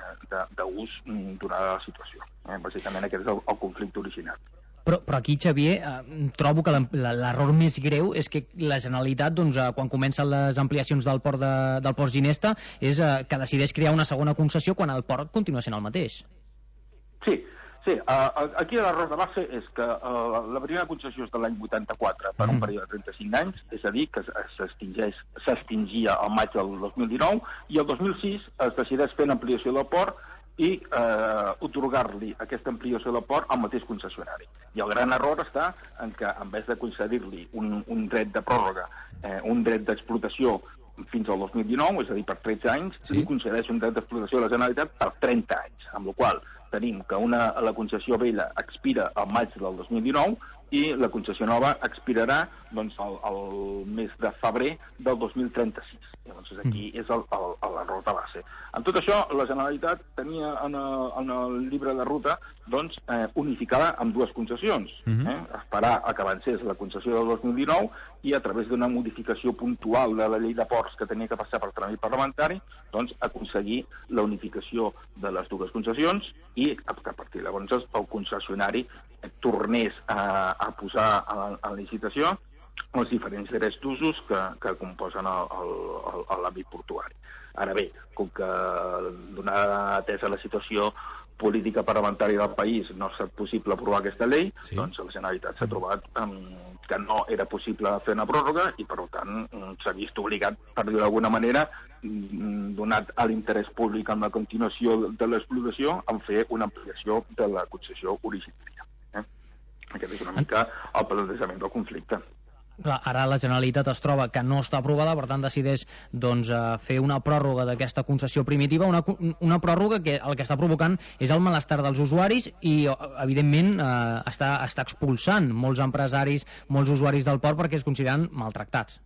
d'ús durant la situació. Bàsicament aquest és el conflicte original. Però aquí, Xavier, trobo que l'error més greu és que la Generalitat, doncs, quan comencen les ampliacions del port Ginesta, és que decideix crear una segona concessió quan el port continua sent el mateix. Sí, aquí l'error de base és que la primera concessió és de l'any 84 per un període de 35 anys, és a dir, que s'extingia al maig del 2019, i el 2006 es decideix fer l'ampliació del port i otorgar-li aquesta ampliació del port al mateix concessionari. I el gran error està en que, en vez de concedir-li un dret de pròrroga, un dret d'explotació fins al 2019, és a dir, per 13 anys, li concedeix un dret d'explotació a la Generalitat per 30 anys, amb la qual tenim que la concessió vella expira al maig del 2019 i la concessió nova expirarà el mes de febrer del 2036. Llavors aquí és l'error de base. Amb tot això, la Generalitat tenia en el llibre de ruta unificada amb dues concessions. Esperar a que avancés la concessió del 2019 i, a través d'una modificació puntual de la llei de ports que tenia que passar per tràmit parlamentari, aconseguir la unificació de les dues concessions i que a partir de llavors el concessionari tornés a posar en licitació els diferents drets d'usos que composen l'àmbit portuari. Ara bé, com que donada atesa la situació política parlamentària del país no ha estat possible aprovar aquesta llei, doncs la Generalitat s'ha trobat que no era possible fer una pròrroga i, per tant, s'ha vist obligat, per dir-ho d'alguna manera, donat a l'interès públic en la continuació de l'explotació, en fer una ampliació de la concessió originària. Aquest és una mica el plantejament del conflicte. Clar, ara la Generalitat es troba que no està aprovada, per tant decideix fer una pròrroga d'aquesta concessió primitiva, una pròrroga que el que està provocant és el malestar dels usuaris i, evidentment, està expulsant molts empresaris, molts usuaris del port perquè es consideren maltractats.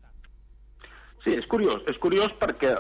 Sí, és curiós perquè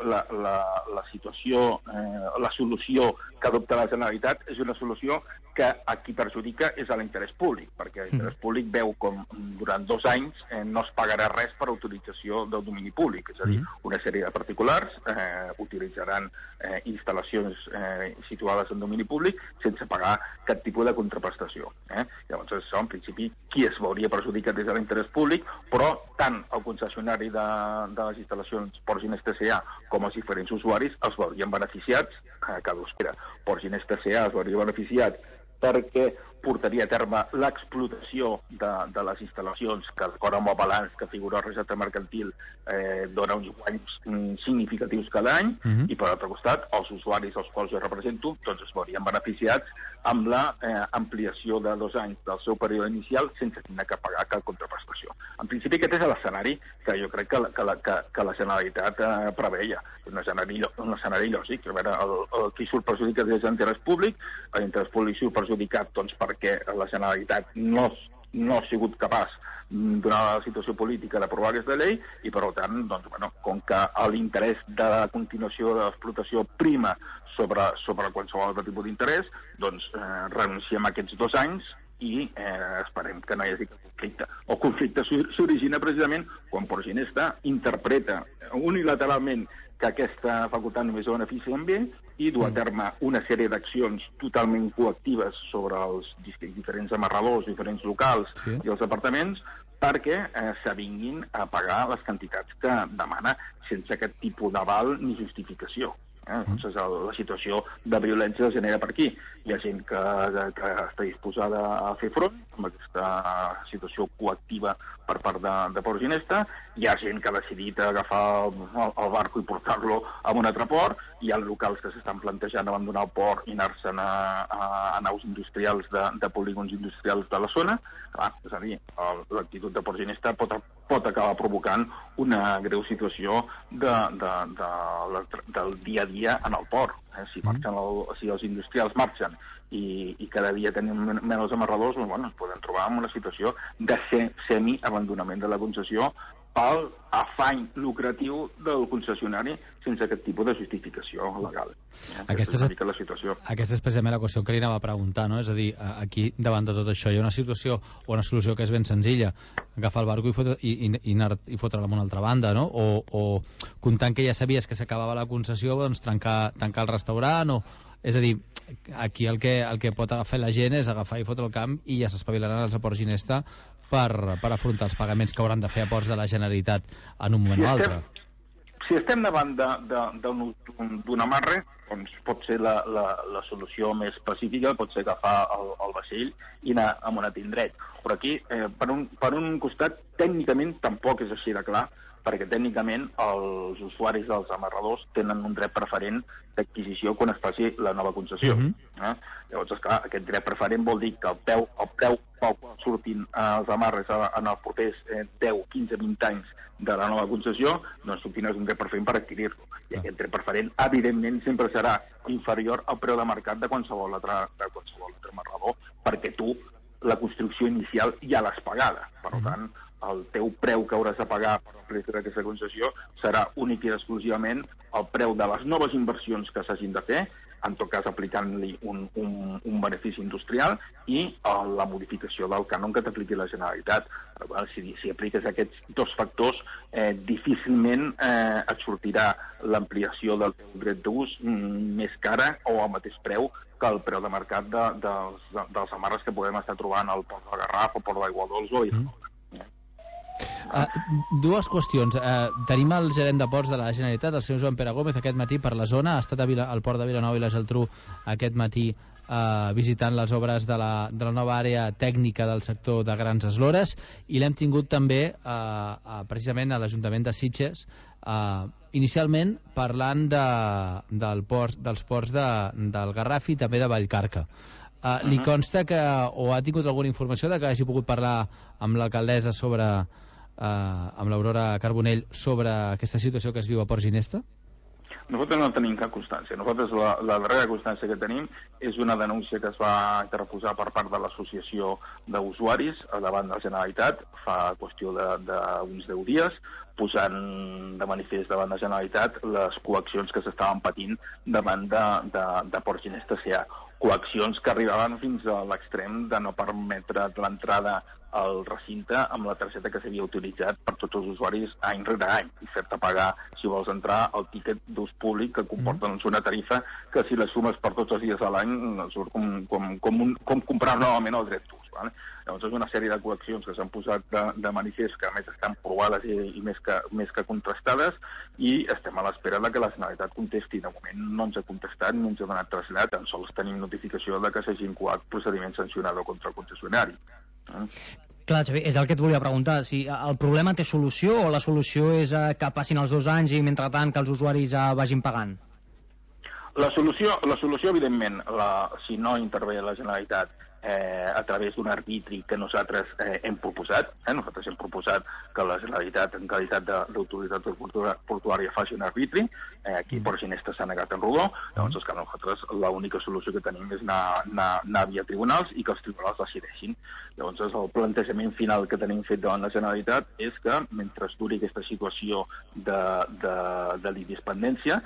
la situació, la solució que adopta la Generalitat és una solució que a qui perjudica és a l'interès públic, perquè l'interès públic veu com durant 2 anys no es pagarà res per autorització del domini públic, és a dir, una sèrie de particulars utilitzaran instal·lacions situades en domini públic sense pagar cap tipus de contraprestació. Llavors, això, en principi, qui es veuria perjudicat és a l'interès públic, però tant el concessionari de les instal·lacions Port Ginesta S.A. com els diferents usuaris els veurien beneficiats, cadascuna. Port Ginesta S.A. es veuria beneficiat perquè portaria a terme l'explotació de les instal·lacions que, d'acord amb el balanç que figura al registre mercantil, dona uns guanys significatius cada any, i per l'altre costat, els usuaris als quals jo represento doncs es veurien beneficiats amb l'ampliació de 2 anys del seu període inicial sense tenir que pagar cap contraprestació. En principi aquest és l'escenari que jo crec que la Generalitat preveia. Un escenari lògic. A veure, qui surt perjudicat és l'interès públic, l'interès públic surt perjudicat perquè la Generalitat no ha sigut capaç, durant la situació política, d'aprovar aquesta llei i, per tant, com que l'interès de la continuació de l'explotació prima sobre qualsevol altre tipus d'interès, doncs renunciem a aquests 2 anys i esperem que no hi hagi conflicte. El conflicte s'origina precisament quan Port Ginesta interpreta unilateralment que aquesta facultat només beneficia amb ell i dur a terme una sèrie d'accions totalment coactives sobre els diferents amarradors, diferents locals i els apartaments perquè s'avinguin a pagar les quantitats que demana sense aquest tipus d'aval ni justificació. Doncs la situació de violència es genera per aquí. Hi ha gent que està disposada a fer front amb aquesta situació coactiva per part de Port Ginesta, hi ha gent que ha decidit agafar el barco i portar-lo a un altre port, hi ha locals que s'estan plantejant abandonar el port i anar-se'n a naus industrials de polígons industrials de la zona. És a dir, l'actitud de Port Ginesta pot pot acabar provocant una greu situació del dia a dia en el port. Si els industrials marxen i cada dia tenim menys amarradors, doncs, ens podem trobar en una situació de semi-abandonament de la concessió pel afany lucratiu del concessionari sense aquest tipus de justificació legal. Aquesta és la situació. Aquesta és precisament la qüestió que li anava a preguntar, no? És a dir, aquí, davant de tot això, hi ha una situació o una solució que és ben senzilla, agafar el barco i fotre-la a una altra banda, no? O comptant que ja sabies que s'acabava la concessió, doncs tancar el restaurant, o... És a dir, aquí el que pot agafar la gent és agafar i fotre el camp i ja s'espavilaran els a Port Ginesta per afrontar els pagaments que hauran de fer a Ports de la Generalitat en un moment o altre. Si estem davant d'un amarre, doncs pot ser la solució més pacífica, pot ser agafar el vaixell i anar a un altre indret. Però aquí, per un costat, tècnicament tampoc és així de clar, perquè tècnicament els usuaris dels amarradors tenen un dret preferent d'adquisició quan es faci la nova concessió. Llavors, esclar, aquest dret preferent vol dir que el preu pel qual surtin els amarres en els propers 10, 15, 20 anys de la nova concessió, doncs tu tens un dret preferent per adquirir-lo. I aquest dret preferent, evidentment, sempre serà inferior al preu de mercat de qualsevol altre amarrador, perquè tu la construcció inicial ja l'has pagada. Per tant, el teu preu que hauràs de pagar per realitzar aquesta concessió serà únic i exclusivament el preu de les noves inversions que s'hagin de fer, en tot cas aplicant-li un benefici industrial, i la modificació del cànon que t'apliqui la Generalitat. Si apliques aquests dos factors, difícilment et sortirà l'ampliació del teu dret d'ús més cara o al mateix preu que el preu de mercat dels amarres que podem estar trobant al Port del Garraf o Port d'Aiguadols o dues qüestions. Tenim el gerent de ports de la Generalitat, el senyor Joan Pere Gómez, aquest matí per la zona. Ha estat al port de Vilanova i la Geltrú aquest matí visitant les obres de la nova àrea tècnica del sector de grans eslores, i l'hem tingut també precisament a l'Ajuntament de Sitges, inicialment parlant dels ports del Garraf i també de Vallcarca. Li consta que, o ha tingut alguna informació de que hagi pogut parlar amb l'alcaldessa amb l'Aurora Carbonell sobre aquesta situació que es viu a Port Ginesta? Nosaltres no tenim cap constància. Nosaltres la darrera constància que tenim és una denúncia que es va interposar per part de l'Associació d'Usuaris davant de la Generalitat fa qüestió d'uns 10 dies, posant de manifest davant de la Generalitat les coaccions que s'estaven patint davant de Port Ginesta S.A. Coaccions que arribaven fins a l'extrem de no permetre l'entrada al recinte amb la targeta que s'havia utilitzat per tots els usuaris any rere any, i fer-te pagar, si vols entrar, el tíquet d'ús públic, que comporta una tarifa que, si les sumes per tots els dies de l'any, surt com comprar novament el dret d'ús. Llavors és una sèrie de coaccions que s'han posat de manifest, que a més estan provades i més que contrastades, i estem a l'espera que la Generalitat contesti. De moment no ens ha contestat ni ens ha donat trasllat, tan sols tenim notificació que s'hagi incoat procediment sancionador contra el concessionari. Clar, Xavier, és el que et volia preguntar. Si el problema té solució, o la solució és que passin els 2 anys i, mentrestant, que els usuaris vagin pagant? La solució, evidentment, si no intervé la Generalitat a través d'un arbitri que nosaltres hem proposat. Nosaltres hem proposat que la Generalitat, en qualitat d'autoritat portuària, faci un arbitri. Aquí Port Ginesta s'ha negat en rodó. Llavors, que nosaltres l'única solució que tenim és anar via tribunals i que els tribunals decideixin. Llavors, el plantejament final que tenim fet davant la Generalitat és que, mentre duri aquesta situació de l'independència,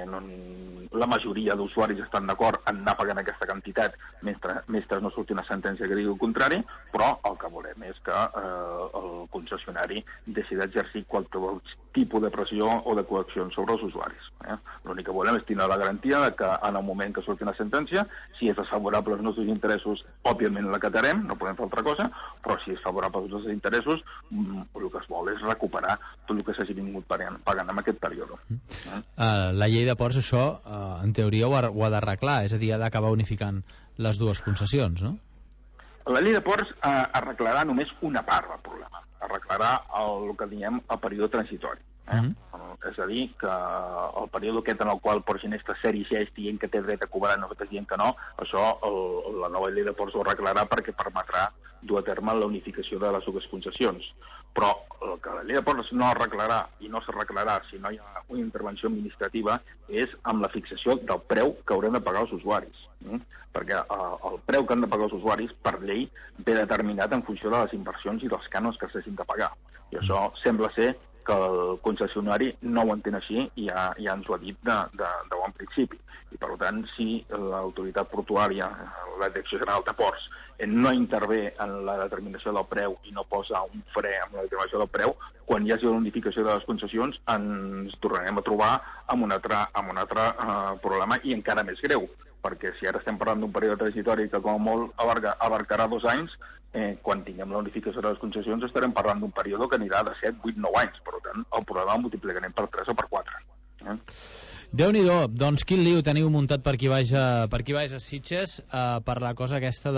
la majoria d'usuaris estan d'acord en anar pagant aquesta quantitat mentre no surti una sentència que digui el contrari, però el que volem és que el concessionari decidi exercir qualsevol tipus de pressió o de coacció sobre els usuaris. L'únic que volem és tenir la garantia que en el moment que surti una sentència, si és desfavorable als nostres interessos, òbviament l'acatarem, no podem fer altra cosa, però si és favorable als nostres interessos, el que es vol és recuperar tot el que s'hagi vingut pagant en aquest període. La llei de ports, això, en teoria ho ha d'arreglar, és a dir, ha d'acabar unificant les dues concessions, no? La llei de ports arreglarà només una part del problema. Arreglarà el que diem el període transitori. És a dir, que el període aquest en el qual Port Ginesta s'erigeix dient que té dret a cobrar, nosaltres dient que no, això la nova llei de ports ho arreglarà perquè permetrà dur a terme la unificació de les dues concessions. Però el que la llei de ports no arreglarà i no s'arreglarà si no hi ha una intervenció administrativa és amb la fixació del preu que haurem de pagar els usuaris. Perquè el preu que han de pagar els usuaris, per llei, ve determinat en funció de les inversions i dels cànons que s'hagin de pagar. I això sembla ser que el concessionari no ho entén així i ja ens ho ha dit de bon principi. I, per tant, si l'autoritat portuària, la Direcció General de Ports, no intervé en la determinació del preu i no posa un fre en la determinació del preu, quan hi hagi la unificació de les concessions ens tornarem a trobar amb un altre problema i encara més greu, perquè si ara estem parlant d'un període transitori que com a molt abarcarà 2 anys, quan tinguem la unificació de les concessions estarem parlant d'un període que anirà de 7, 8, 9 anys. Per tant, el problema el multiplicarem per 3 o per 4. Déu-n'hi-do, doncs quin liu teniu muntat per qui vaig a Sitges per la cosa aquesta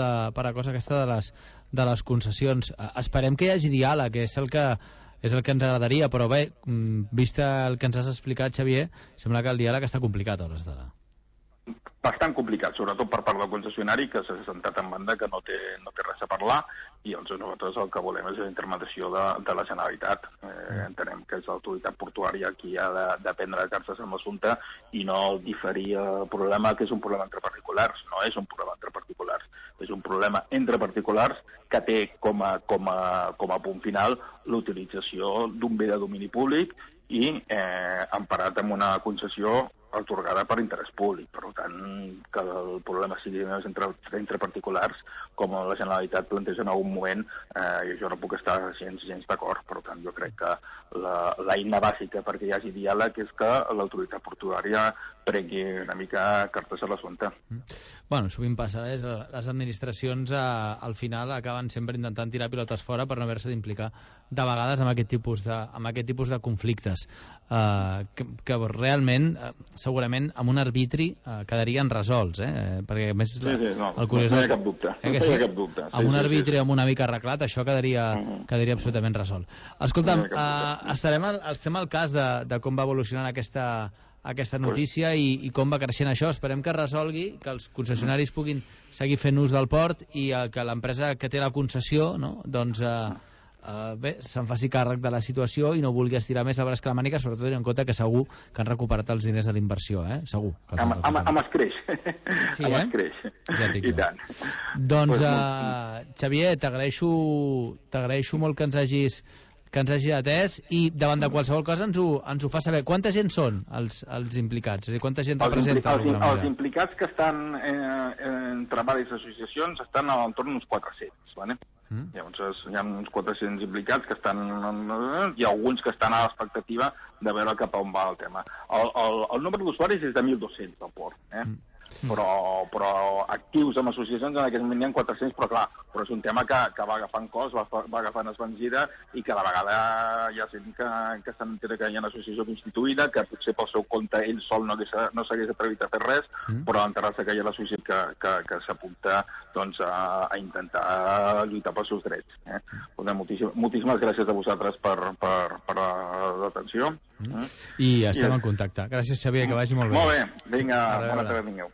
de les concessions. Esperem que hi hagi diàleg, és el que ens agradaria, però bé, vist el que ens has explicat, Xavier, sembla que el diàleg està complicat a hores d'ara. Bastant complicat, sobretot per part del concessionari, que s'ha sentat en banda, que no té res a parlar, i nosaltres el que volem és la intermediació de la Generalitat. Entenem que és l'autoritat portuària qui ha de prendre cartes en l'assumpte i no diferir el problema, que és un problema entre particulars. No és un problema entre particulars, és un problema entre particulars que té com a punt final l'utilització d'un bé de domini públic i emparat amb una concessió atorgada per interès públic. Per tant, que el problema sigui més entre particulars, com la Generalitat planteja en algun moment, jo no puc estar gens d'acord. Per tant, jo crec que l'eina bàsica perquè hi hagi diàleg és que l'autoritat portuària prengui una mica cartes a l'assumpte. Bueno, sovint passa, les administracions al final acaben sempre intentant tirar pilotes fora per no haver-se d'implicar de vegades amb aquest tipus de conflictes que realment segurament amb un arbitri quedarien resolts, perquè a més el curiós no hi ha cap dubte. Amb un arbitri amb una mica arreglat això quedaria absolutament resolt. Escolta'm, estem al cas de com va evolucionant aquesta notícia i com va creixent això. Esperem que resolgui, que els concessionaris puguin seguir fent ús del port i que l'empresa que té la concessió, no, doncs se'n faci càrrec de la situació i no vulgui estirar més el braç que la mànica, sobretot tenint en compte que segur que han recuperat els diners de l'inversió, segur. Amb escreix. Sí, amb escreix. Ja I tant. Doncs, Xavier, t'agraeixo molt que ens hagis atès i davant de qualsevol cosa ens ho fa saber. Quanta gent són els implicats? És a dir, quanta gent representa? Els implicats que estan entre diverses associacions estan a l'entorn d'uns 400, ¿vale? Llavors hi ha uns 400 implicats que estan, hi ha alguns que estan a l'expectativa de veure cap a on va el tema. El númere d'usuaris és de 1.200 al port, però actius amb associacions en aquest moment n'hi ha 400, però és un tema que va agafant cos, va agafant esvanzida i que a la vegada hi ha gent que s'entera que hi ha una associació constituïda, que potser pel seu compte ell sol no s'hagués atrevit a fer res, però enterar-se que hi ha l'associació que s'apunta a intentar lluitar pels seus drets. Moltíssimes gràcies a vosaltres per l'atenció. I estem en contacte. Gràcies, Xavier, que vagi molt bé. Molt bé, vinga, bona tarda, vingueu.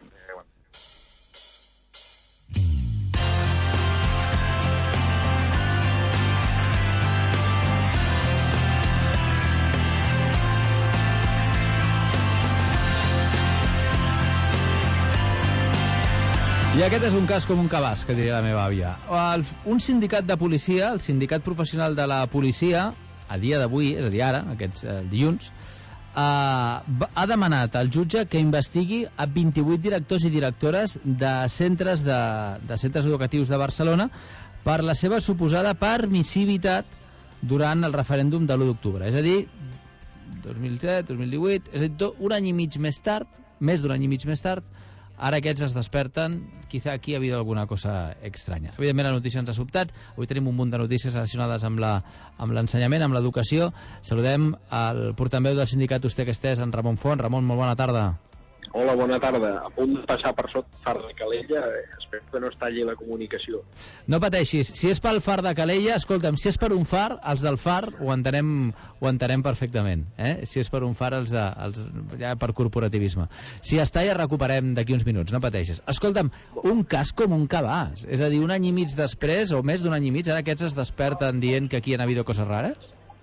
I aquest és un cas com un cabàs, que diria la meva àvia. Un sindicat de policia, el Sindicat Professional de la Policia, a dia d'avui, és a dir, ara, aquests dilluns, ha demanat al jutge que investigui a 28 directors i directores de centres educatius de Barcelona per la seva suposada permissivitat durant el referèndum de l'1 d'octubre. És a dir, 2007, 2018, és a dir, un any i mig més tard, més d'un any i mig més tard, ara aquests es desperten, quizá aquí ha habido alguna cosa estranya. Evidentment la notícia ens ha sobtat, avui tenim un munt de notícies relacionades amb l'ensenyament, amb l'educació. Saludem al portaveu del sindicat Usted que estés, en Ramon Font. Ramon, molt bona tarda. Hola, bona tarda. A punt de passar per sota Far de Calella, espero que no es talli la comunicació. No pateixis, si és pel Far de Calella, escolta'm, si és per un far, els del far ho entenem perfectament. Si és per un far, ja per corporativisme. Si està, ja recuperem d'aquí uns minuts, no pateixis. Escolta'm, un cas com un cabàs, és a dir, un any i mig després, o més d'un any i mig, ara aquests es desperten dient que aquí han habido coses rares?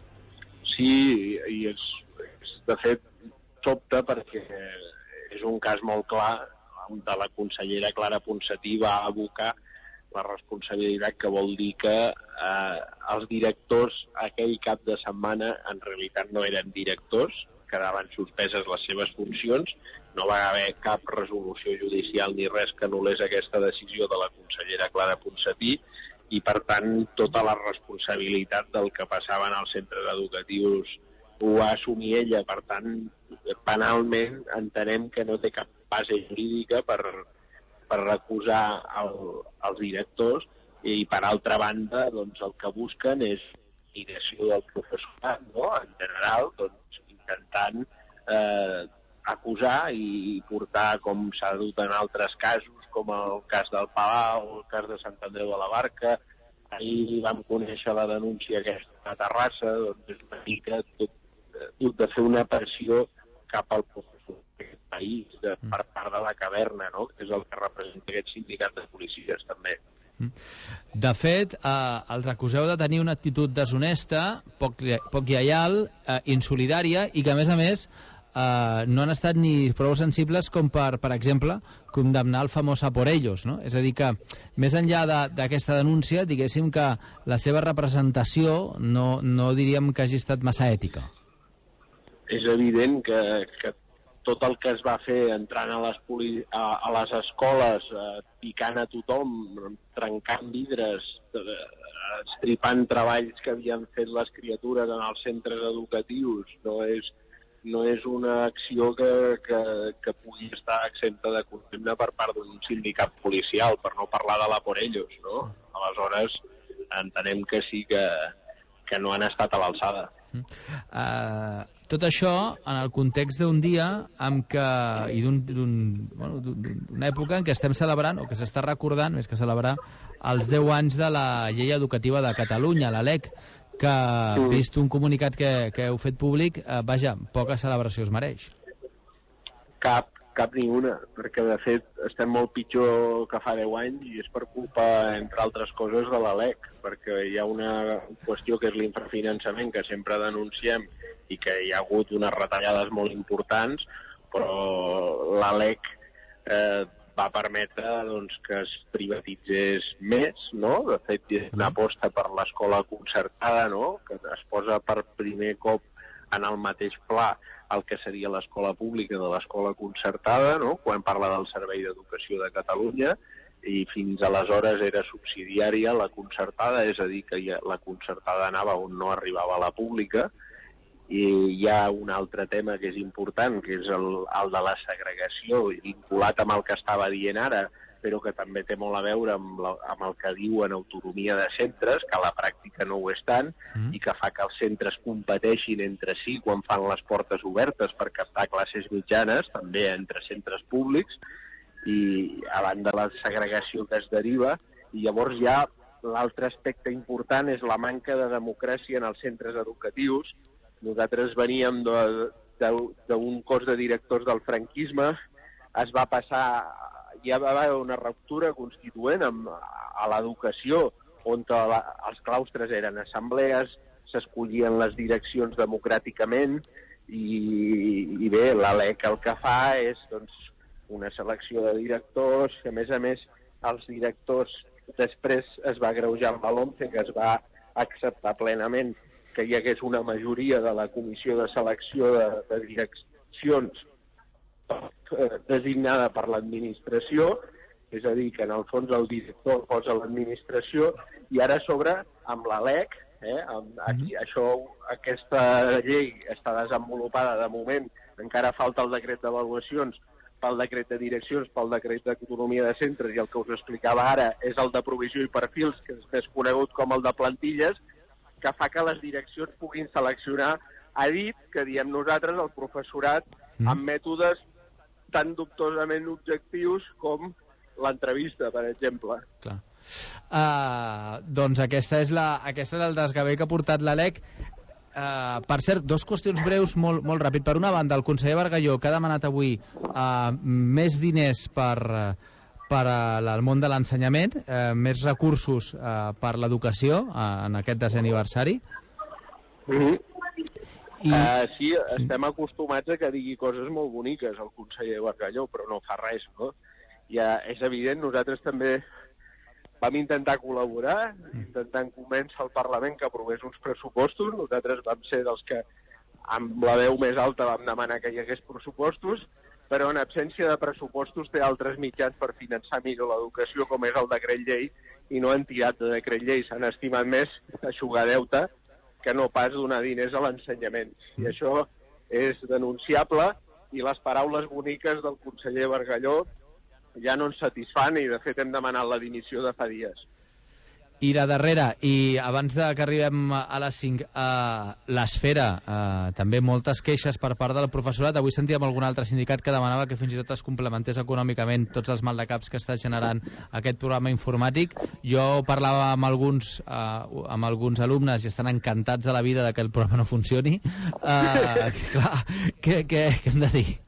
Sí, i de fet, sobta perquè és un cas molt clar de la consellera Clara Ponsatí va abocar la responsabilitat, que vol dir que els directors aquell cap de setmana en realitat no eren directors, quedaven suspeses les seves funcions, no va haver cap resolució judicial ni res que anul·lés aquesta decisió de la consellera Clara Ponsatí, i per tant tota la responsabilitat del que passava en els centres educatius ho va assumir ella. Per tant, penalment entenem que no té cap base jurídica per recusar els directors, i per altra banda doncs, el que busquen és direcció del professorat, no? En general, doncs, intentant acusar i portar, com s'ha dut en altres casos, com el cas del Palau, el cas de Sant Andreu de la Barca. Ahir vam conèixer la denúncia aquesta a Terrassa, doncs és una mica tot de fer una pressió cap al professor d'aquest país, per part de la caverna, no? Que és el que representa aquest sindicat de policies, també. De fet, els acuseu de tenir una actitud deshonesta, poc lleial, insolidària, i que, a més, no han estat ni prou sensibles com per exemple, condemnar el famós a por ellos, no? És a dir que, més enllà d'aquesta denúncia, diguéssim que la seva representació no diríem que hagi estat massa ètica. És evident que tot el que es va fer entrant a les escoles, picant a tothom, trencant vidres, estripant treballs que havien fet les criatures en els centres educatius, no és una acció que pugui estar exempta de condemna per part d'un sindicat policial, per no parlar de la por ellos, no? Aleshores, entenem que sí que no han estat a l'alçada. Tot això en el context d'un dia i d'una època en què estem celebrant, o que s'està recordant, més que celebrar, els 10 anys de la Llei Educativa de Catalunya, la LEC, que, vist un comunicat que heu fet públic, vaja, poca celebració es mereix. Cap ni una, perquè de fet estem molt pitjor que fa 10 anys, i és per culpa, entre altres coses, de la LEC, perquè hi ha una qüestió que és l'infrafinançament, que sempre denunciem, i que hi ha hagut unes retallades molt importants, però la LEC va permetre que es privatitzés més, no? De fet, hi ha una aposta per l'escola concertada, no? Que es posa per primer cop en el mateix pla el que seria l'escola pública de l'escola concertada, no? Quan parla del Servei d'Educació de Catalunya, i fins aleshores era subsidiària la concertada, és a dir, que la concertada anava on no arribava la pública. I hi ha un altre tema que és important, que és el de la segregació, vinculat amb el que estava dient ara, però que també té molt a veure amb el que diuen autonomia de centres, que a la pràctica no ho és tant, i que fa que els centres competeixin entre si quan fan les portes obertes per captar classes mitjanes, també entre centres públics, i a banda de la segregació que es deriva. I llavors ja l'altre aspecte important és la manca de democràcia en els centres educatius. Nosaltres veníem d'un cos de directors del franquisme, es va passar, ja va haver una ruptura constituent a l'educació, on els claustres eren assemblees, s'escollien les direccions democràticament, i bé, la LEC el que fa és una selecció de directors, que a més els directors després es va agreujar amb l'OMCE, que es va acceptar plenament que hi hagués una majoria de la comissió de selecció de direccions designada per l'administració, és a dir, que en el fons el director posa l'administració, i ara a sobre, amb la LEC, aquesta llei està desenvolupada de moment, encara falta el decret d'avaluacions, pel decret de direccions, pel decret d'autonomia de centres, i el que us explicava ara és el de provisió i perfils, que és més conegut com el de plantilles, que fa que les direccions puguin seleccionar a dit, que diem nosaltres, el professorat amb mètodes tan dubtosament objectius com l'entrevista, per exemple. Clar. Doncs aquest és el desgavell que ha portat l'ALEC. Per cert, dues qüestions breus molt ràpid. Per una banda, el conseller Bargalló, que ha demanat avui més diners per al món de l'ensenyament, més recursos per l'educació en aquest 10è aniversari. Sí, estem acostumats a que digui coses molt boniques el conseller Bargalló, però no fa res, no? Ja és evident, nosaltres també vam intentar col·laborar, intentant convèncer el Parlament que aprovés uns pressupostos. Nosaltres vam ser dels que amb la veu més alta vam demanar que hi hagués pressupostos, però en absència de pressupostos té altres mitjans per finançar millor l'educació, com és el decret llei, i no han tirat de decret llei, s'han estimat més eixugar deute que no pas donar diners a l'ensenyament. I això és denunciable, i les paraules boniques del conseller Bargalló ja no ens satisfan, i de fet hem demanat la dimissió de fa dies. I la darrera, i abans que arribem a les 5, l'Esfera, també moltes queixes per part del professorat. Avui sentíem algun altre sindicat que demanava que fins i tot es complementés econòmicament tots els maldecaps que està generant aquest programa informàtic. Jo parlava amb alguns alumnes i estan encantats de la vida de que el programa no funcioni. Clar, què hem de dir?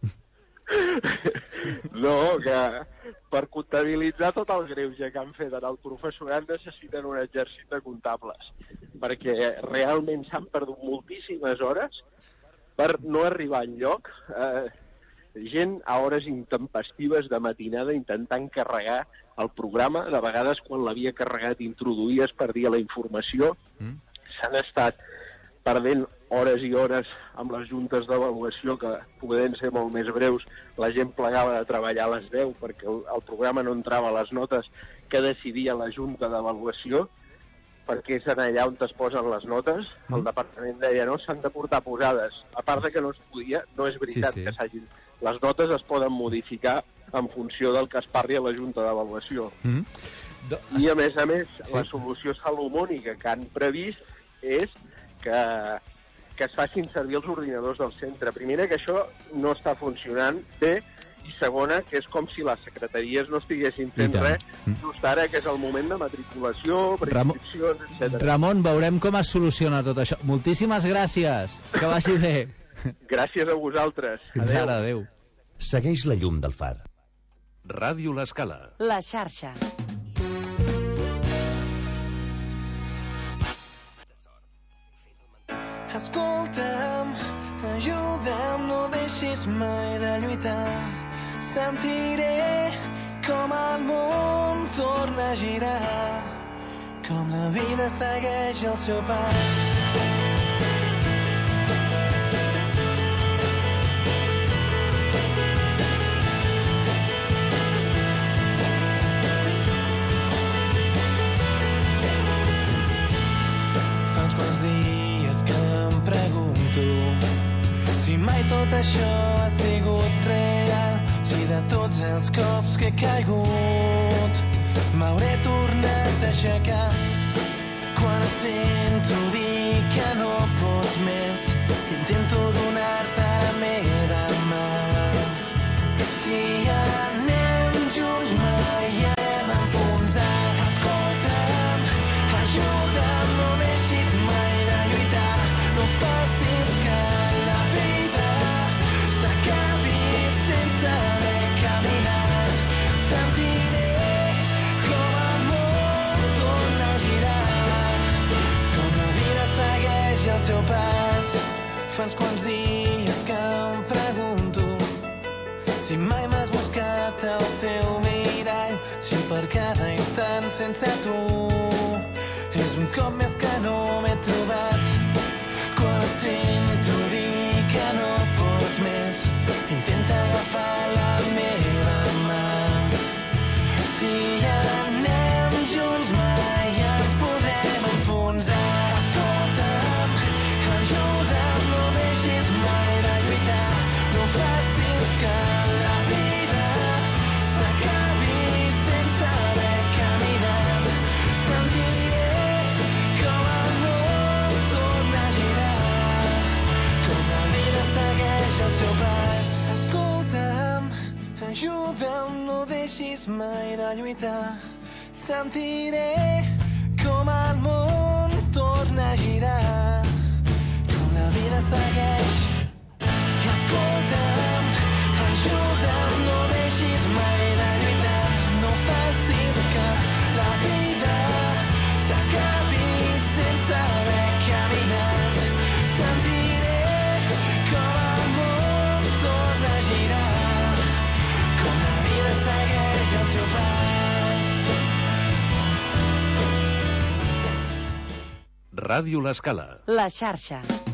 No, que per comptabilitzar tot el greuge que han fet en el professorat necessiten un exèrcit de comptables, perquè realment s'han perdut moltíssimes hores per no arribar enlloc. Gent a hores intempestives de matinada intentant carregar el programa, de vegades quan l'havia carregat introduïes perdia la informació. S'han estat perdent hores i hores amb les juntes d'avaluació, que podent ser molt més breus, la gent plegava de treballar a les 10 perquè el programa no entrava a les notes que decidia la junta d'avaluació, perquè és allà on es posen les notes. El departament deia, no, s'han de portar posades. A part de que no es podia, no és veritat que s'hagin... Les notes es poden modificar en funció del que es parli a la junta d'avaluació. I a més, la solució salomònica que han previst és que es facin servir els ordinadors del centre. Primera, que això no està funcionant bé, i segona, que és com si les secretaries no estiguessin fent res just ara, que és el moment de matriculació, preinscripcions, etc. Ramon, veurem com es soluciona tot això. Moltíssimes gràcies, que vagi bé. Gràcies a vosaltres. Fins ara, adéu. Segueix la llum del far. Ràdio L'Escala. La xarxa. Escolta'm, ajuda'm, no deixis mai de lluitar. Sentiré com el món torna a girar, com la vida segueix el seu pas. Fa uns quants dies que em pregunto si mai tot això ha sigut real, si de tots els cops que he caigut m'hauré tornat a aixecar. Quan et sento dir que no pots més, que intento donar-te la meva mà. Si anem junts mai hem enfonsat. Escolta'm, ajuda'm, no deixis mai de lluitar, no facis que la vida s'acabi sense haver caminat. Sentiré com el món torna a girar, com la vida segueix el seu pas. Fa uns quants dies que em pregunto si mai m'has buscat el teu mirall, si per cada instant sense tu és un cop més que no m'he trobat. Quan et sento dir que no pots més, intenta agafar la meva mà. Si anem junts mai ens podrem enfonsar. Escolta'm, ajuda'm, no deixis mai de lluitar, no facis que la vida s'acabi sense haver caminat. Sentiré com el món torna a girar, Ajuda'm, no deixis mai de lluitar. Sentiré com el món torna a girar, com la vida segueix. I escolta'm, ajuda'm, no deixis mai de lluitar. No facis que la vida s'acabi sense haver caminat. Sentiré com el món torna a girar, com la vida segueix el seu pas. Ràdio L'Escala. La xarxa.